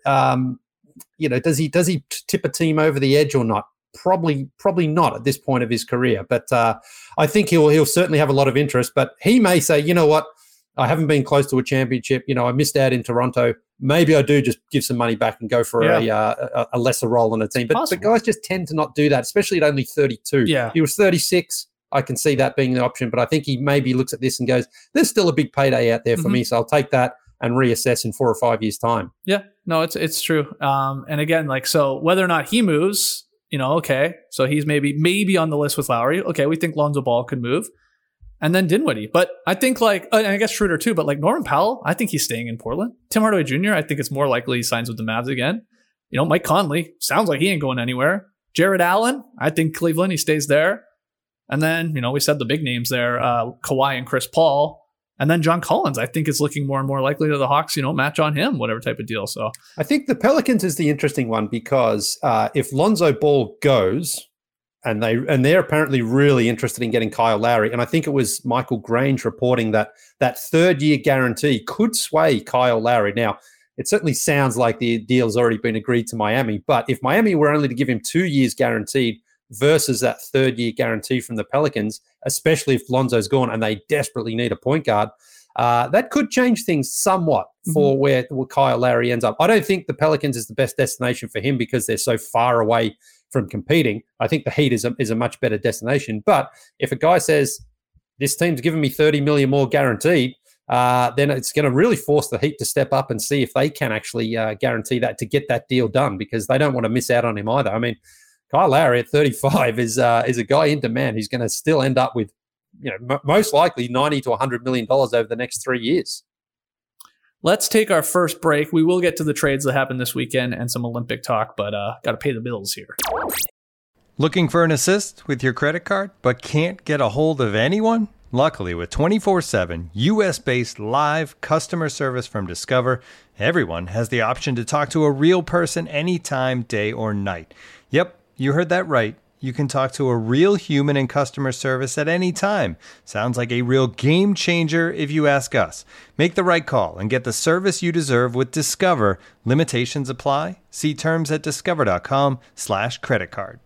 does he tip a team over the edge or not? Probably not at this point of his career. But I think he'll certainly have a lot of interest. But he may say, you know what, I haven't been close to a championship. I missed out in Toronto. Maybe I do just give some money back and go for a lesser role on a team. But guys just tend to not do that, especially at only 32. Yeah. He was 36. I can see that being the option. But I think he maybe looks at this and goes, there's still a big payday out there for me. So I'll take that and reassess in 4 or 5 years' time. Yeah, no, it's true. And again, like, so whether or not he moves, Okay, so he's maybe on the list with Lowry. Okay, we think Lonzo Ball could move. And then Dinwiddie. But I think and I guess Schroeder too, but Norman Powell, I think he's staying in Portland. Tim Hardaway Jr., I think it's more likely he signs with the Mavs again. Mike Conley, sounds like he ain't going anywhere. Jared Allen, I think Cleveland, he stays there. And then, we said the big names there, Kawhi and Chris Paul. And then John Collins, I think it's looking more and more likely that the Hawks, match on him, whatever type of deal. So I think the Pelicans is the interesting one because if Lonzo Ball goes, and they're apparently really interested in getting Kyle Lowry, and I think it was Michael Grange reporting that third-year guarantee could sway Kyle Lowry. Now, it certainly sounds like the deal's already been agreed to Miami, but if Miami were only to give him 2 years guaranteed versus that third-year guarantee from the Pelicans, especially if Lonzo's gone and they desperately need a point guard, that could change things somewhat for where Kyle Lowry ends up. I don't think the Pelicans is the best destination for him because they're so far away from competing. I think the Heat is a much better destination. But if a guy says, this team's giving me $30 million more guaranteed, then it's going to really force the Heat to step up and see if they can actually guarantee that to get that deal done, because they don't want to miss out on him either. I mean, Kyle Lowry at 35 is a guy in demand who's going to still end up with, most likely $90 to $100 million over the next 3 years. Let's take our first break. We will get to the trades that happened this weekend and some Olympic talk, but got to pay the bills here. Looking for an assist with your credit card, but can't get a hold of anyone? Luckily, with 24/7 U.S.-based live customer service from Discover, everyone has the option to talk to a real person anytime, day or night. Yep, you heard that right. You can talk to a real human in customer service at any time. Sounds like a real game changer if you ask us. Make the right call and get the service you deserve with Discover. Limitations apply. See terms at discover.com/creditcard.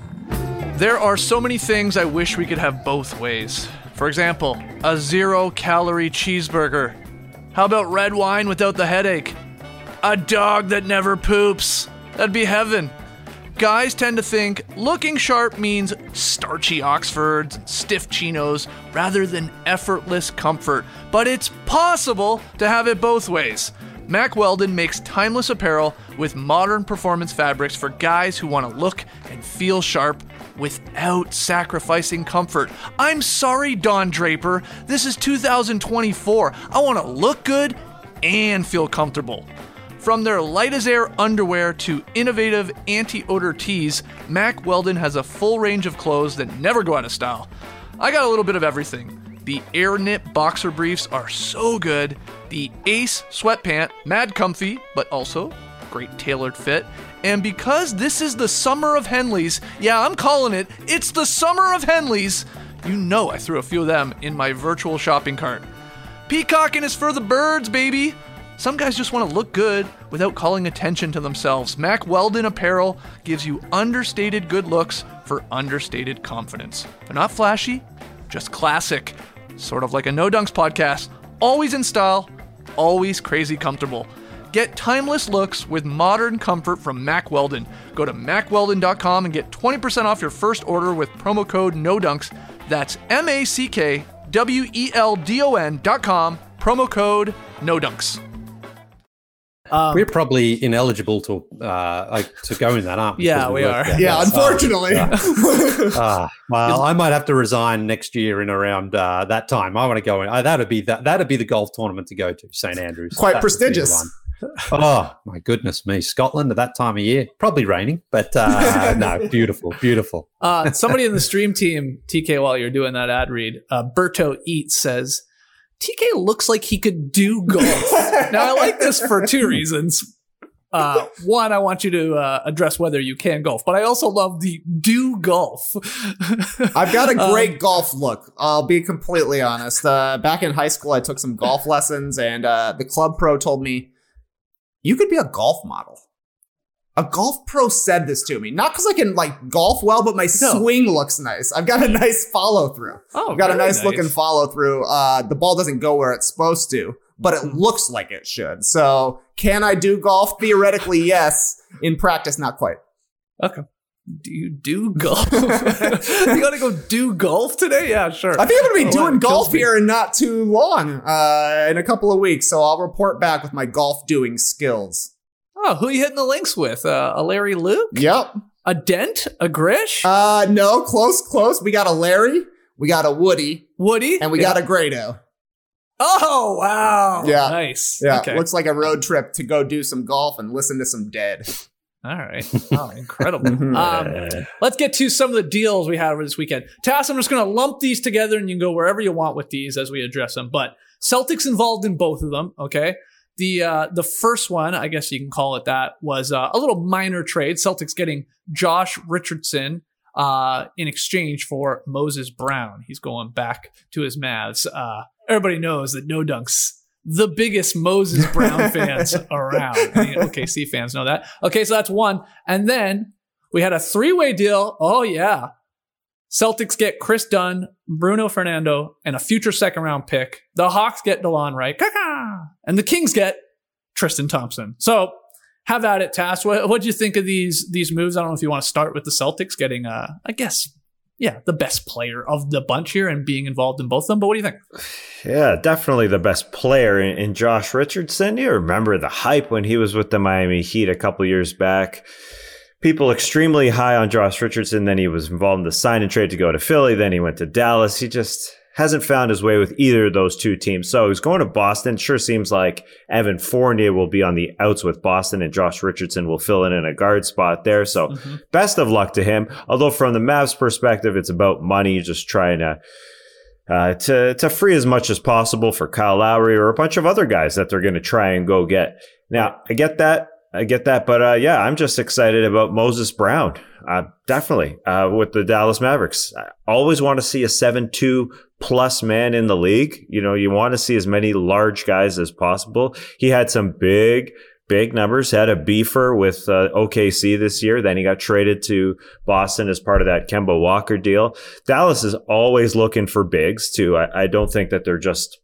There are so many things I wish we could have both ways. For example, a 0-calorie cheeseburger. How about red wine without the headache? A dog that never poops. That'd be heaven. Guys tend to think looking sharp means starchy Oxfords and stiff chinos rather than effortless comfort, but it's possible to have it both ways. Mack Weldon makes timeless apparel with modern performance fabrics for guys who want to look and feel sharp without sacrificing comfort. I'm sorry, Don Draper. This is 2024. I want to look good and feel comfortable. From their light-as-air underwear to innovative anti-odor tees, Mack Weldon has a full range of clothes that never go out of style. I got a little bit of everything. The Air Knit boxer briefs are so good. The Ace sweatpant, mad comfy, but also great tailored fit. And because this is the summer of Henleys, yeah, I'm calling it, it's the summer of Henleys, I threw a few of them in my virtual shopping cart. Peacocking is for the birds, baby. Some guys just want to look good without calling attention to themselves. Mack Weldon apparel gives you understated good looks for understated confidence. They're not flashy, just classic. Sort of like a No Dunks podcast. Always in style, always crazy comfortable. Get timeless looks with modern comfort from Mack Weldon. Go to MackWeldon.com and get 20% off your first order with promo code NODUNKS. That's MackWeldon.com, promo code NODUNKS. We're probably ineligible to go in that, aren't we? Yeah, we are. Yeah, unfortunately. Well, I might have to resign next year in around that time. I want to go in. That'd be the golf tournament to go to, St. Andrews. Quite prestigious. Oh my goodness me, Scotland at that time of year, probably raining, but no, beautiful. Somebody in the stream team, TK, while you're doing that ad read, Berto Eats says, TK looks like he could do golf. Now, I like this for two reasons. One, I want you to address whether you can golf, but I also love the do golf. I've got a great golf look. I'll be completely honest. Back in high school, I took some golf lessons, and the club pro told me, you could be a golf model. A golf pro said this to me, not because I can golf well, but my swing looks nice. I've got a nice follow through. I've got a nice looking follow through. The ball doesn't go where it's supposed to, but it looks like it should. So can I do golf? Theoretically, yes. In practice, not quite. Okay. Do you do golf? You gotta go do golf today? Yeah, sure. I think I'm gonna be doing golf here in not too long, in a couple of weeks. So I'll report back with my golf doing skills. Oh, who are you hitting the links with? A Larry Luke? Yep. A Dent? A Grish? No, close. We got a Larry, we got a Woody, and we got a Grado. Oh, wow. Yeah. Nice. Yeah. Okay. Looks like a road trip to go do some golf and listen to some Dead. All right. Oh, incredible. Let's get to some of the deals we had over this weekend. Tass, I'm just going to lump these together and you can go wherever you want with these as we address them. But Celtics involved in both of them, okay? The first one, I guess you can call it that, was a little minor trade. Celtics getting Josh Richardson in exchange for Moses Brown. He's going back to his Mavs. Everybody knows that No Dunk's the biggest Moses Brown fans around. I mean, OKC fans know that. Okay, so that's one. And then we had a 3-way deal. Oh, yeah. Celtics get Chris Dunn, Bruno Fernando, and a future second-round pick. The Hawks get DeLon Wright. And the Kings get Tristan Thompson. So have at it, Tass. What do you think of these moves? I don't know if you want to start with the Celtics getting, I guess, the best player of the bunch here and being involved in both of them. But what do you think? Yeah, definitely the best player in Josh Richardson. You remember the hype when he was with the Miami Heat a couple years back. People extremely high on Josh Richardson. Then he was involved in the sign and trade to go to Philly. Then he went to Dallas. He just hasn't found his way with either of those two teams. So he's going to Boston. Sure seems like Evan Fournier will be on the outs with Boston and Josh Richardson will fill in a guard spot there. So best of luck to him. Although from the Mavs perspective, it's about money, just trying to free as much as possible for Kyle Lowry or a bunch of other guys that they're going to try and go get. Now, I get that. But I'm just excited about Moses Brown. Definitely with the Dallas Mavericks. I always want to see a 7'2" plus man in the league. You know, you want to see as many large guys as possible. He had some big numbers, had a beefer with OKC this year. Then he got traded to Boston as part of that Kemba Walker deal. Dallas is always looking for bigs too. I don't think that they're just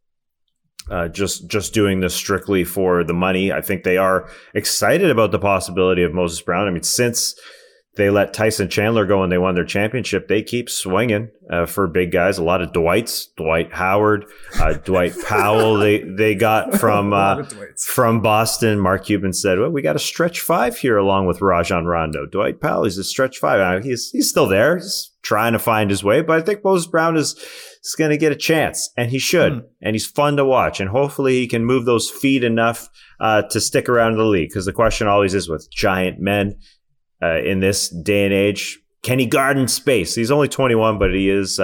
doing this strictly for the money. I think they are excited about the possibility of Moses Brown. I mean, since they let Tyson Chandler go and they won their championship, they keep swinging for big guys. A lot of Dwights, Dwight Howard, Dwight Powell. They got from Boston. Mark Cuban said, "Well, we got a stretch 5 here along with Rajon Rondo." Dwight Powell is a stretch 5. He's still there. He's trying to find his way, but I think Moses Brown is going to get a chance, and he should. And he's fun to watch, and hopefully he can move those feet enough to stick around in the league. Because the question always is with giant men in this day and age, can he guard in space? He's only 21, but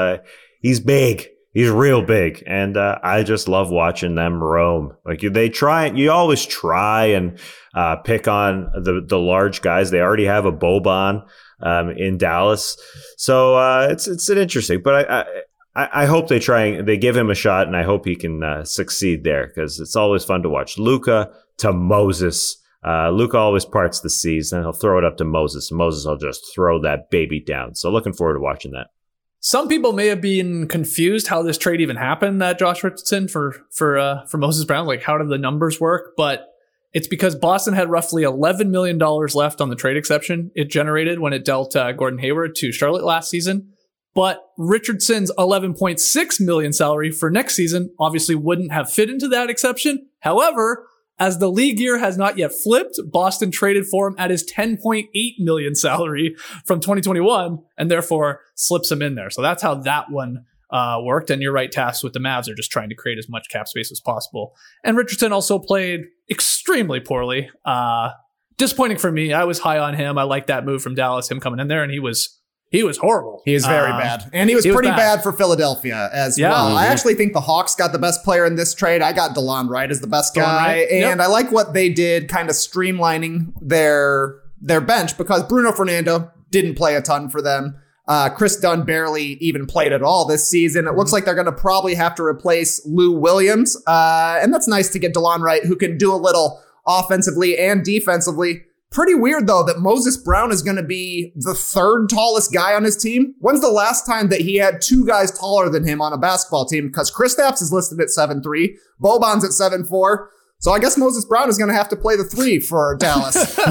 he's big. He's real big, and I just love watching them roam. Like you always try and pick on the large guys. They already have a Boban in Dallas, so it's an interesting. But I hope they give him a shot, and I hope he can succeed there because it's always fun to watch. Luka to Moses. Luka always parts the seas, and he'll throw it up to Moses, and Moses will just throw that baby down. So looking forward to watching that. Some people may have been confused how this trade even happened, that Josh Richardson for Moses Brown. Like, how did the numbers work? But it's because Boston had roughly $11 million left on the trade exception it generated when it dealt Gordon Hayward to Charlotte last season. But Richardson's $11.6 million salary for next season obviously wouldn't have fit into that exception. However, as the league year has not yet flipped, Boston traded for him at his $10.8 million salary from 2021 and therefore slips him in there. So that's how that one worked. And you're right, Tass, with the Mavs, they're just trying to create as much cap space as possible. And Richardson also played extremely poorly. Disappointing for me. I was high on him. I liked that move from Dallas, him coming in there, and he was horrible. He was very bad. And he was pretty bad for Philadelphia as well. I actually think the Hawks got the best player in this trade. I got DeLon Wright as the best guy. And I like what they did, kind of streamlining their bench, because Bruno Fernando didn't play a ton for them. Chris Dunn barely even played at all this season. It looks like they're going to probably have to replace Lou Williams. And that's nice to get DeLon Wright, who can do a little offensively and defensively. Pretty weird, though, that Moses Brown is going to be the third tallest guy on his team. When's the last time that he had two guys taller than him on a basketball team? Because Kristaps is listed at 7'3", Boban's at 7'4". So I guess Moses Brown is going to have to play the 3 for Dallas.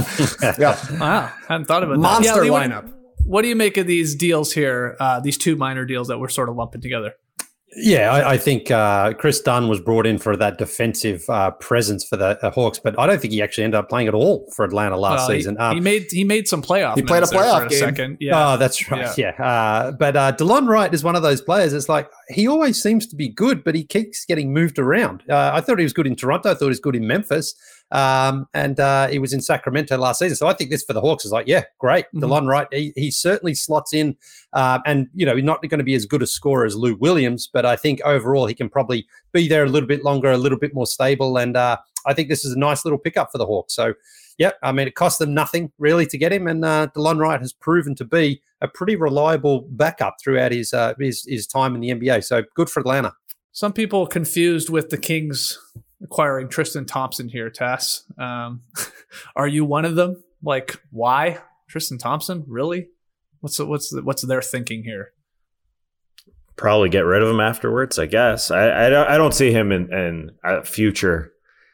Wow, hadn't thought about that. Monster lineup. What do you make of these deals here, these two minor deals that we're sort of lumping together? Yeah, I think Chris Dunn was brought in for that defensive presence for the Hawks, but I don't think he actually ended up playing at all for Atlanta last season. He made some playoff. He played a playoff game. Second. Yeah. Oh, that's right. Yeah. But DeLon Wright is one of those players. It's like he always seems to be good, but he keeps getting moved around. I thought he was good in Toronto. I thought he was good in Memphis. And he was in Sacramento last season. So I think this for the Hawks is like, yeah, great. Mm-hmm. DeLon Wright, he certainly slots in. And, you know, he's not going to be as good a scorer as Lou Williams, but I think overall he can probably be there a little bit longer, a little bit more stable. And I think this is a nice little pickup for the Hawks. So, yeah, I mean, it cost them nothing really to get him. And DeLon Wright has proven to be a pretty reliable backup throughout his time in the NBA. So good for Atlanta. Some people confused with the Kings acquiring Tristan Thompson here, Tess. Are you one of them? Like, why Tristan Thompson? Really? What's their thinking here? Probably get rid of him afterwards, I guess. I don't see him in a future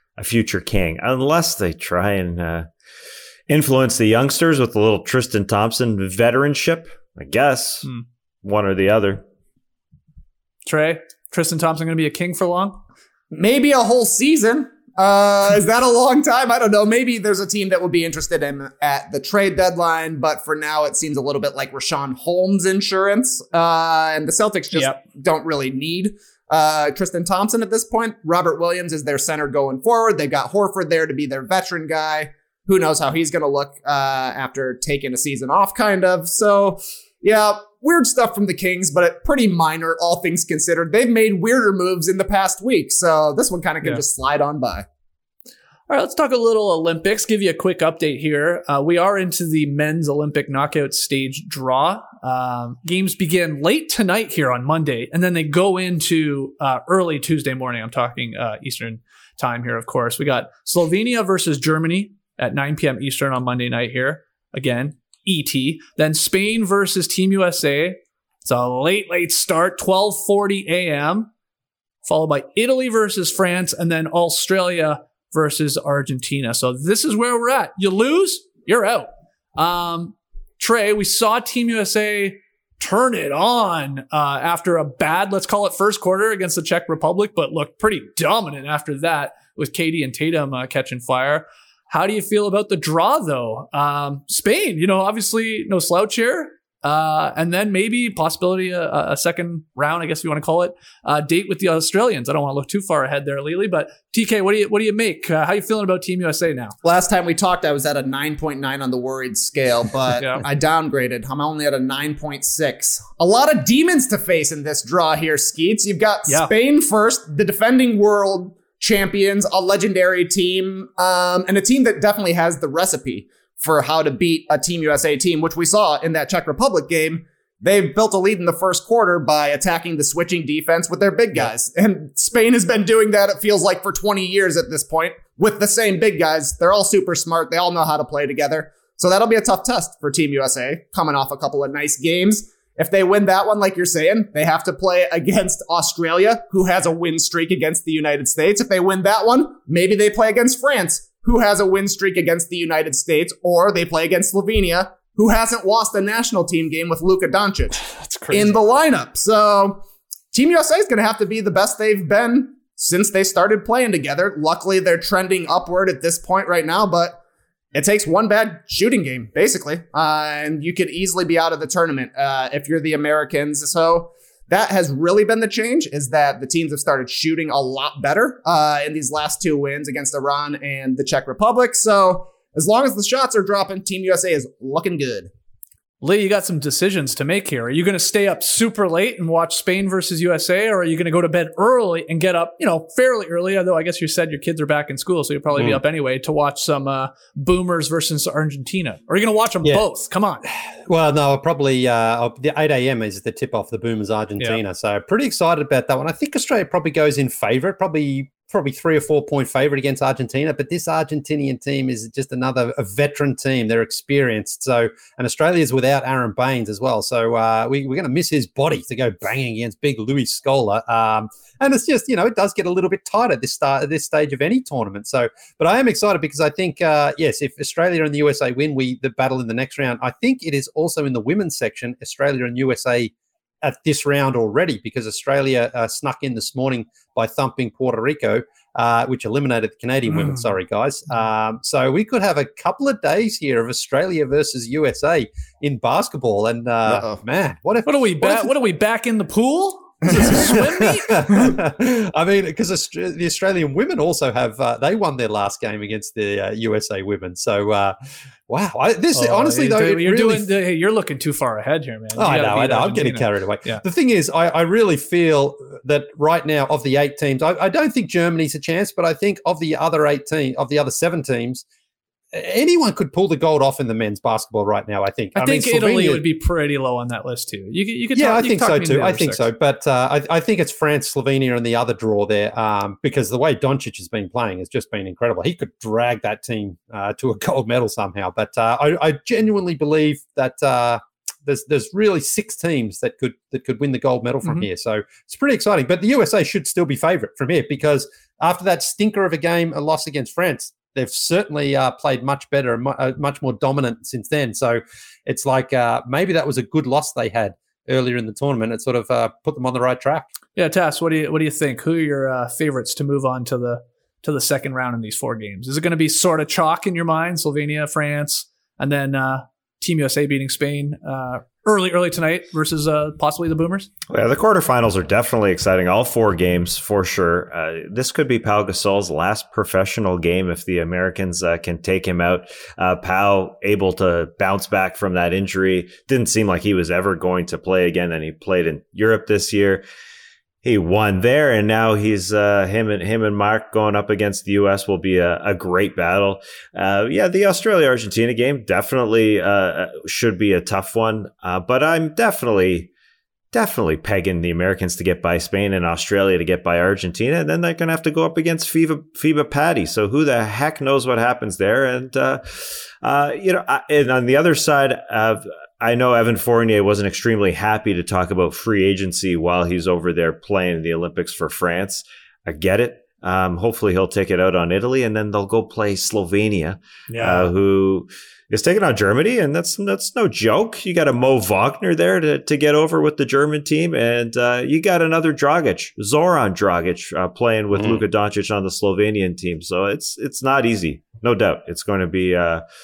King unless they try and influence the youngsters with a little Tristan Thompson veteranship. I guess one or the other. Trey, Tristan Thompson going to be a King for long? Maybe a whole season. Is that a long time? I don't know. Maybe there's a team that would be interested in at the trade deadline, but for now it seems a little bit like Rashawn Holmes insurance. And the Celtics just don't really need Tristan Thompson at this point. Robert Williams is their center going forward. They got Horford there to be their veteran guy. Who knows how he's going to look after taking a season off, kind of. So, yeah, weird stuff from the Kings, but pretty minor, all things considered. They've made weirder moves in the past week, so this one kind of can just slide on by. All right, let's talk a little Olympics. Give you a quick update here. We are into the men's Olympic knockout stage draw. Games begin late tonight here on Monday, and then they go into early Tuesday morning. I'm talking Eastern time here, of course. We got Slovenia versus Germany at 9 p.m. Eastern on Monday night here. Again, ET. Then Spain versus Team USA. It's a late start, 12:40 a.m., followed by Italy versus France, and then Australia versus Argentina. So this is where we're at. You lose, you're out. Trey, we saw Team USA turn it on after a bad, let's call it first quarter against the Czech Republic, but looked pretty dominant after that with KD and Tatum catching fire. How do you feel about the draw, though? Spain, obviously no slouch here. And then maybe possibility a second round, I guess you want to call it, date with the Australians. I don't want to look too far ahead there, Lily, but TK, what do you make? How are you feeling about Team USA now? Last time we talked, I was at a 9.9 on the worried scale, but I downgraded. I'm only at a 9.6. A lot of demons to face in this draw here, Skeets. You've got Spain first, the defending world champions, a legendary team, and a team that definitely has the recipe for how to beat a Team USA team, which we saw in that Czech Republic game. They built a lead in the first quarter by attacking the switching defense with their big guys. And Spain has been doing that, it feels like, for 20 years at this point with the same big guys. They're all super smart. They all know how to play together. So that'll be a tough test for Team USA, coming off a couple of nice games. If they win that one, like you're saying, they have to play against Australia, who has a win streak against the United States. If they win that one, maybe they play against France, who has a win streak against the United States, or they play against Slovenia, who hasn't lost a national team game with Luka Doncic in the lineup. So Team USA is going to have to be the best they've been since they started playing together. Luckily, they're trending upward at this point right now, but it takes one bad shooting game, basically, and you could easily be out of the tournament if you're the Americans. So that has really been the change, is that the teams have started shooting a lot better in these last two wins against Iran and the Czech Republic. So as long as the shots are dropping, Team USA is looking good. Lee, you got some decisions to make here. Are you going to stay up super late and watch Spain versus USA, or are you going to go to bed early and get up, fairly early, although I guess you said your kids are back in school, so you'll probably be up anyway, to watch some Boomers versus Argentina? Or are you going to watch them both? Come on. Well, no, probably the 8 a.m. is the tip-off, the Boomers Argentina. Yeah. So pretty excited about that one. I think Australia probably goes in favourite, probably 3 or 4 point favorite against Argentina, but this Argentinian team is just a veteran team. They're experienced. So, and Australia's without Aaron Baines as well. So we're going to miss his body to go banging against big Louis Scola. And it's just, it does get a little bit tight at this stage of any tournament. So, but I am excited because I think, yes, if Australia and the USA win, the battle in the next round. I think it is also in the women's section, Australia and USA at this round already because Australia snuck in this morning by thumping Puerto Rico, which eliminated the Canadian women. Sorry, guys. So we could have a couple of days here of Australia versus USA in basketball. And man, what are we back in the pool? Is this a swim meet? I mean, because the Australian women also have they won their last game against the USA women. So wow, honestly though, you're looking too far ahead here, man. I know. I'm getting carried away. Yeah. The thing is, I really feel that right now of the 8 teams, I don't think Germany's a chance, but I think of the other 7 teams, anyone could pull the gold off in the men's basketball right now. I think Italy would be pretty low on that list too. You could. I think so too. I think so, but I think it's France, Slovenia, and the other draw there because the way Doncic has been playing has just been incredible. He could drag that team to a gold medal somehow. But I genuinely believe that there's really 6 teams that could win the gold medal from here. So it's pretty exciting. But the USA should still be favourite from here because after that stinker of a loss against France, they've certainly played much better and much more dominant since then. So it's like maybe that was a good loss they had earlier in the tournament. It sort of put them on the right track. Yeah, Tass, what do you think? Who are your favorites to move on to the second round in these 4 games? Is it going to be sort of chalk in your mind? Slovenia, France, and then Team USA beating Spain early tonight versus possibly the Boomers? Yeah, the quarterfinals are definitely exciting. All 4 games for sure. This could be Pau Gasol's last professional game if the Americans can take him out. Pau able to bounce back from that injury. Didn't seem like he was ever going to play again, and he played in Europe this year. He won there, and now he's him and Mark going up against the U.S. will be a great battle. The Australia-Argentina game definitely should be a tough one, but I'm definitely pegging the Americans to get by Spain and Australia to get by Argentina, and then they're going to have to go up against FIBA Patty. So who the heck knows what happens there? And and on the other side I know Evan Fournier wasn't extremely happy to talk about free agency while he's over there playing in the Olympics for France. I get it. Hopefully he'll take it out on Italy, and then they'll go play Slovenia, who is taking on Germany, and that's no joke. You got a Mo Wagner there to get over with the German team, and you got another Zoran Dragic, playing with Luka Doncic on the Slovenian team. So it's not easy, no doubt. It's going to be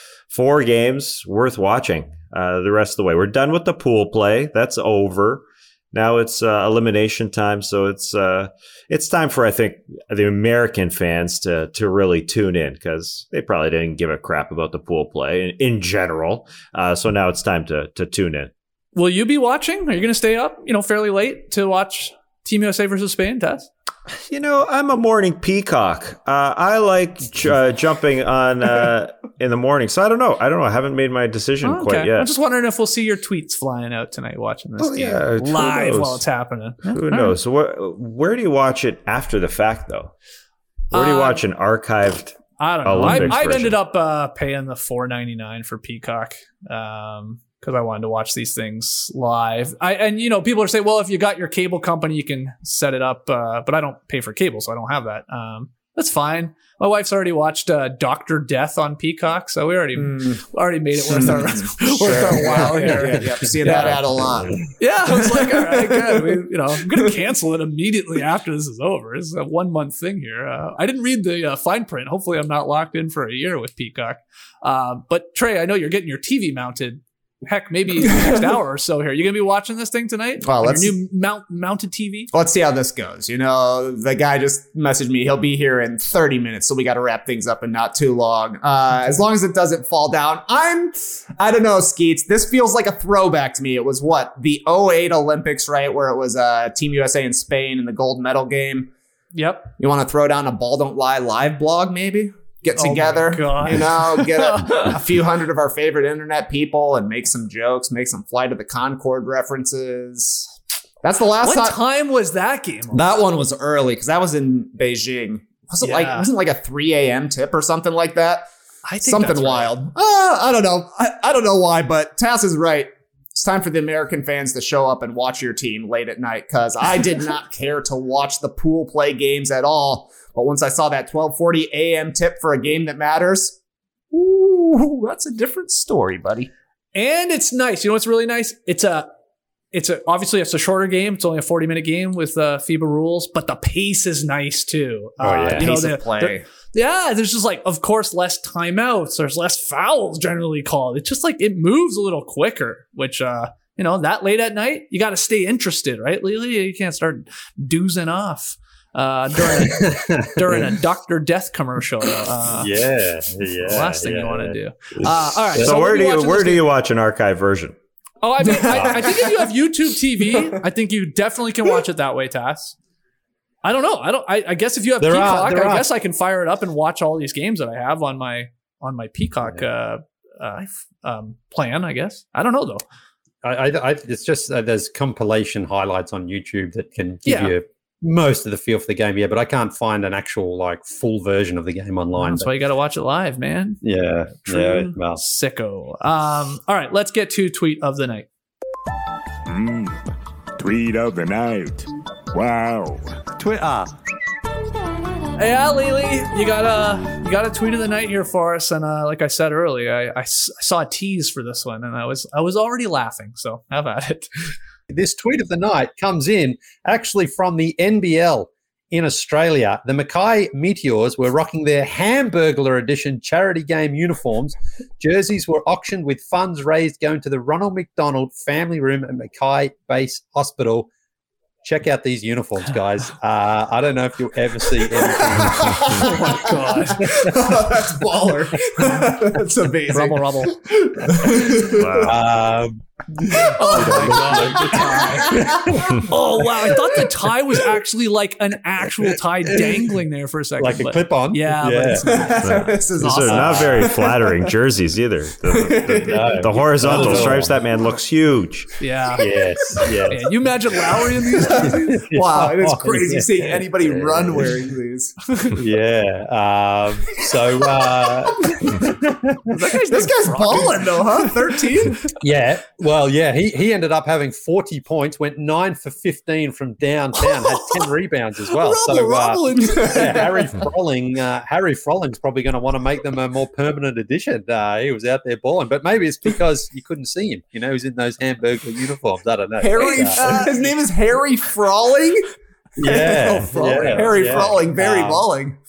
4 games worth watching. The rest of the way. We're done with the pool play. That's over. Now it's elimination time. So it's time for, I think, the American fans to really tune in because they probably didn't give a crap about the pool play in general. So now it's time to tune in. Will you be watching? Are you going to stay up, fairly late to watch Team USA versus Spain, Tess? I'm a morning peacock. I like jumping on in the morning. So I don't know. I haven't made my decision quite yet. I'm just wondering if we'll see your tweets flying out tonight watching this game live while it's happening. Who knows? So where do you watch it after the fact, though? Where do you watch an archived I don't know. Olympics I've version? ended up paying the $4.99 for Peacock. Because I wanted to watch these things live. People are saying, well, if you got your cable company, you can set it up. But I don't pay for cable, so I don't have that. That's fine. My wife's already watched Dr. Death on Peacock, so we already made it worth our while here. Yeah. Seeing that ad a lot. Yeah, I was like, all right, good. I'm going to cancel it immediately after this is over. This is a 1-month thing here. I didn't read the fine print. Hopefully, I'm not locked in for a year with Peacock. But Trey, I know you're getting your TV mounted. Heck, maybe the next hour or so here. You going to be watching this thing tonight? Well, your new mounted TV? Let's see how this goes. The guy just messaged me. He'll be here in 30 minutes, so we got to wrap things up in not too long. As long as it doesn't fall down. I don't know, Skeets. This feels like a throwback to me. It was the 2008 Olympics, right? Where it was Team USA and Spain in the gold medal game. Yep. You want to throw down a Ball Don't Lie live blog, maybe? Get together, get a few hundred of our favorite internet people and make some jokes, make some Flight of the Conchord references. That's the last time. What time was that game? That one was early because that was in Beijing. Wasn't like a 3 a.m. tip or something like that? I think something wild. Right. I don't know. I don't know why, but Tass is right. It's time for the American fans to show up and watch your team late at night because I did not care to watch the pool play games at all. But once I saw that 12:40 a.m. tip for a game that matters, ooh, that's a different story, buddy. And it's nice. You know what's really nice? It's a obviously it's a shorter game. It's only a 40-minute game with FIBA rules, but the pace is nice too. Pace of play. There's just like, of course, less timeouts. There's less fouls generally called. It's just like it moves a little quicker, which that late at night, you got to stay interested, right, Lily? You can't start doozing off during a Dr. Death commercial. The last thing you want to do. All right. So where do you watch an archive version? Oh, I think if you have YouTube TV, I think you definitely can watch it that way, Tass. I don't know. I guess if you have Peacock, I guess I can fire it up and watch all these games that I have on my Peacock plan. I guess I don't know though. It's just there's compilation highlights on YouTube that can give you most of the feel for the game. Yeah, but I can't find an actual like full version of the game online. That's why you got to watch it live, man. Yeah, sicko. All right, let's get to tweet of the night. Tweet of the night. Wow. Twitter. Yeah, Lily, you got a tweet of the night here for us, and like I said earlier, I saw a tease for this one, and I was already laughing. So have at it. This tweet of the night comes in actually from the NBL in Australia. The Mackay Meteors were rocking their Hamburglar edition charity game uniforms. Jerseys were auctioned with funds raised going to the Ronald McDonald Family Room at Mackay Base Hospital. Check out these uniforms, guys. I don't know if you'll ever see anything. Oh, my God. That's baller. That's amazing. Rubble. Oh, my God. Oh, wow. I thought the tie was actually like an actual tie dangling there for a second. Like a clip-on? Yeah. But it's not. This is These awesome. are not very flattering jerseys either. The horizontal stripes, that man looks huge. Yeah. Yes. Yeah, you imagine Lowry in these jerseys? Wow, it is crazy seeing anybody run wearing these. Yeah. This guy's balling though, huh? 13? Yeah. Well, yeah. He ended up having 40 points, went 9 for 15 from downtown, had 10 rebounds as well. Rubbling. Harry Frolling's probably going to want to make them a more permanent addition. He was out there balling, but maybe it's because you couldn't see him. You know, he's in those Hamburger uniforms. I don't know. His name is Harry Froling? Yeah. Harry Froling, very balling.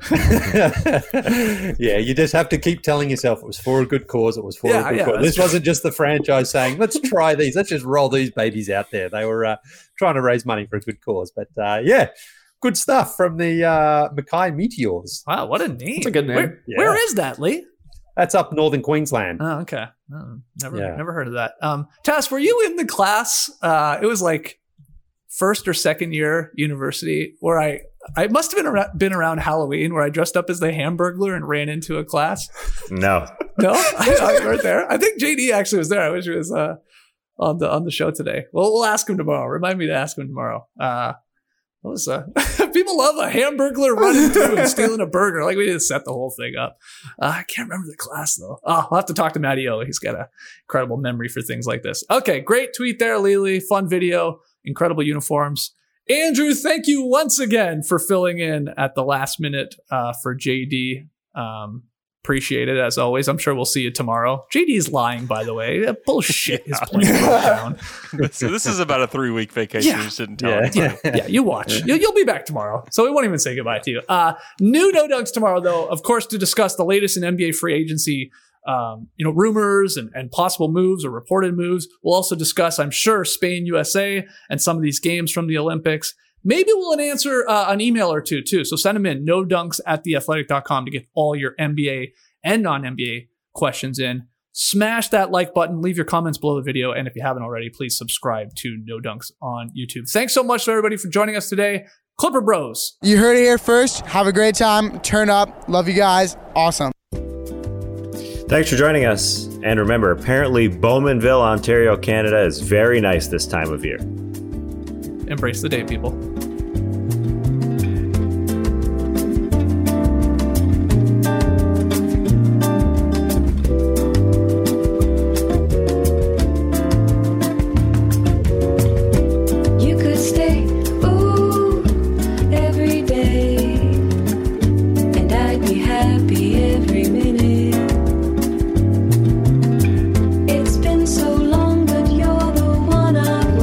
Yeah, you just have to keep telling yourself it was for a good cause. It was for a good cause. This wasn't just the franchise saying, let's try these. Let's just roll these babies out there. They were trying to raise money for a good cause. But good stuff from the Mackay Meteors. Wow, what a name. That's a good name. Where is that, Lee? That's up northern Queensland. Oh, okay. Never heard of that. Tass, were you in the class? It was like first or second year university where I must have been around Halloween where I dressed up as the Hamburglar and ran into a class. No, I weren't there. I think JD actually was there. I wish he was on the show today. Well, we'll ask him tomorrow. Remind me to ask him tomorrow. People love a Hamburglar running through and stealing a burger. Like we didn't set the whole thing up. I can't remember the class though. I'll have to talk to Matty O. He's got an incredible memory for things like this. Okay, great tweet there, Lily. Fun video, incredible uniforms. Andrew, thank you once again for filling in at the last minute for JD. Appreciate it as always. I'm sure we'll see you tomorrow. JD's lying, by the way. Bullshit. His plane broke down. So this is about a 3-week vacation. You just didn't tell me. Yeah, you watch. You'll be back tomorrow, so we won't even say goodbye to you. New No Dunks tomorrow, though, of course, to discuss the latest in NBA free agency. Rumors and possible moves or reported moves. We'll also discuss, I'm sure, Spain, USA, and some of these games from the Olympics. Maybe we'll answer an email or two, too. So send them in, nodunks@theathletic.com to get all your NBA and non-NBA questions in. Smash that like button. Leave your comments below the video. And if you haven't already, please subscribe to No Dunks on YouTube. Thanks so much to everybody for joining us today. Clipper Bros. You heard it here first. Have a great time. Turn up. Love you guys. Awesome. Thanks for joining us. And remember, apparently Bowmanville, Ontario, Canada is very nice this time of year. Embrace the day, people. It's been so long, but you're the one I've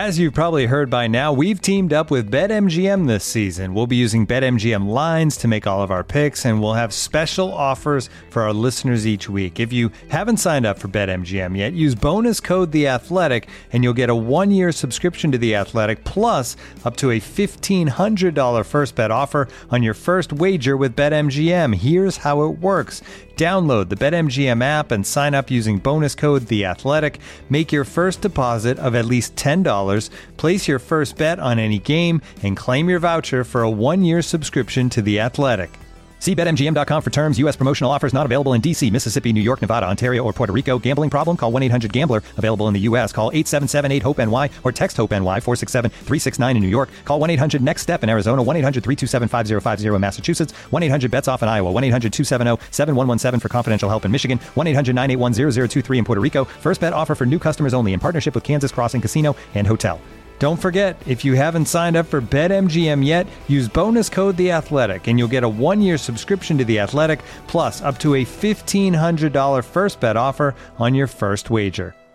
As you've probably heard by now, we've teamed up with BetMGM this season. We'll be using BetMGM lines to make all of our picks, and we'll have special offers for our listeners each week. If you haven't signed up for BetMGM yet, use bonus code The Athletic, and you'll get a 1-year subscription to The Athletic, plus up to a $1,500 first bet offer on your first wager with BetMGM. Here's how it works. Download the BetMGM app and sign up using bonus code The Athletic. Make your first deposit of at least $10. Place your first bet on any game and claim your voucher for a 1-year subscription to The Athletic. See BetMGM.com for terms. U.S. promotional offers not available in D.C., Mississippi, New York, Nevada, Ontario, or Puerto Rico. Gambling problem? Call 1-800-GAMBLER. Available in the U.S. Call 877-8-HOPE-NY or text HOPE-NY 467-369 in New York. Call 1-800-NEXT-STEP in Arizona. 1-800-327-5050 in Massachusetts. 1-800-BETS-OFF in Iowa. 1-800-270-7117 for confidential help in Michigan. 1-800-981-0023 in Puerto Rico. First bet offer for new customers only in partnership with Kansas Crossing Casino and Hotel. Don't forget, if you haven't signed up for BetMGM yet, use bonus code The Athletic, and you'll get a 1-year subscription to The Athletic, plus up to a $1,500 first bet offer on your first wager.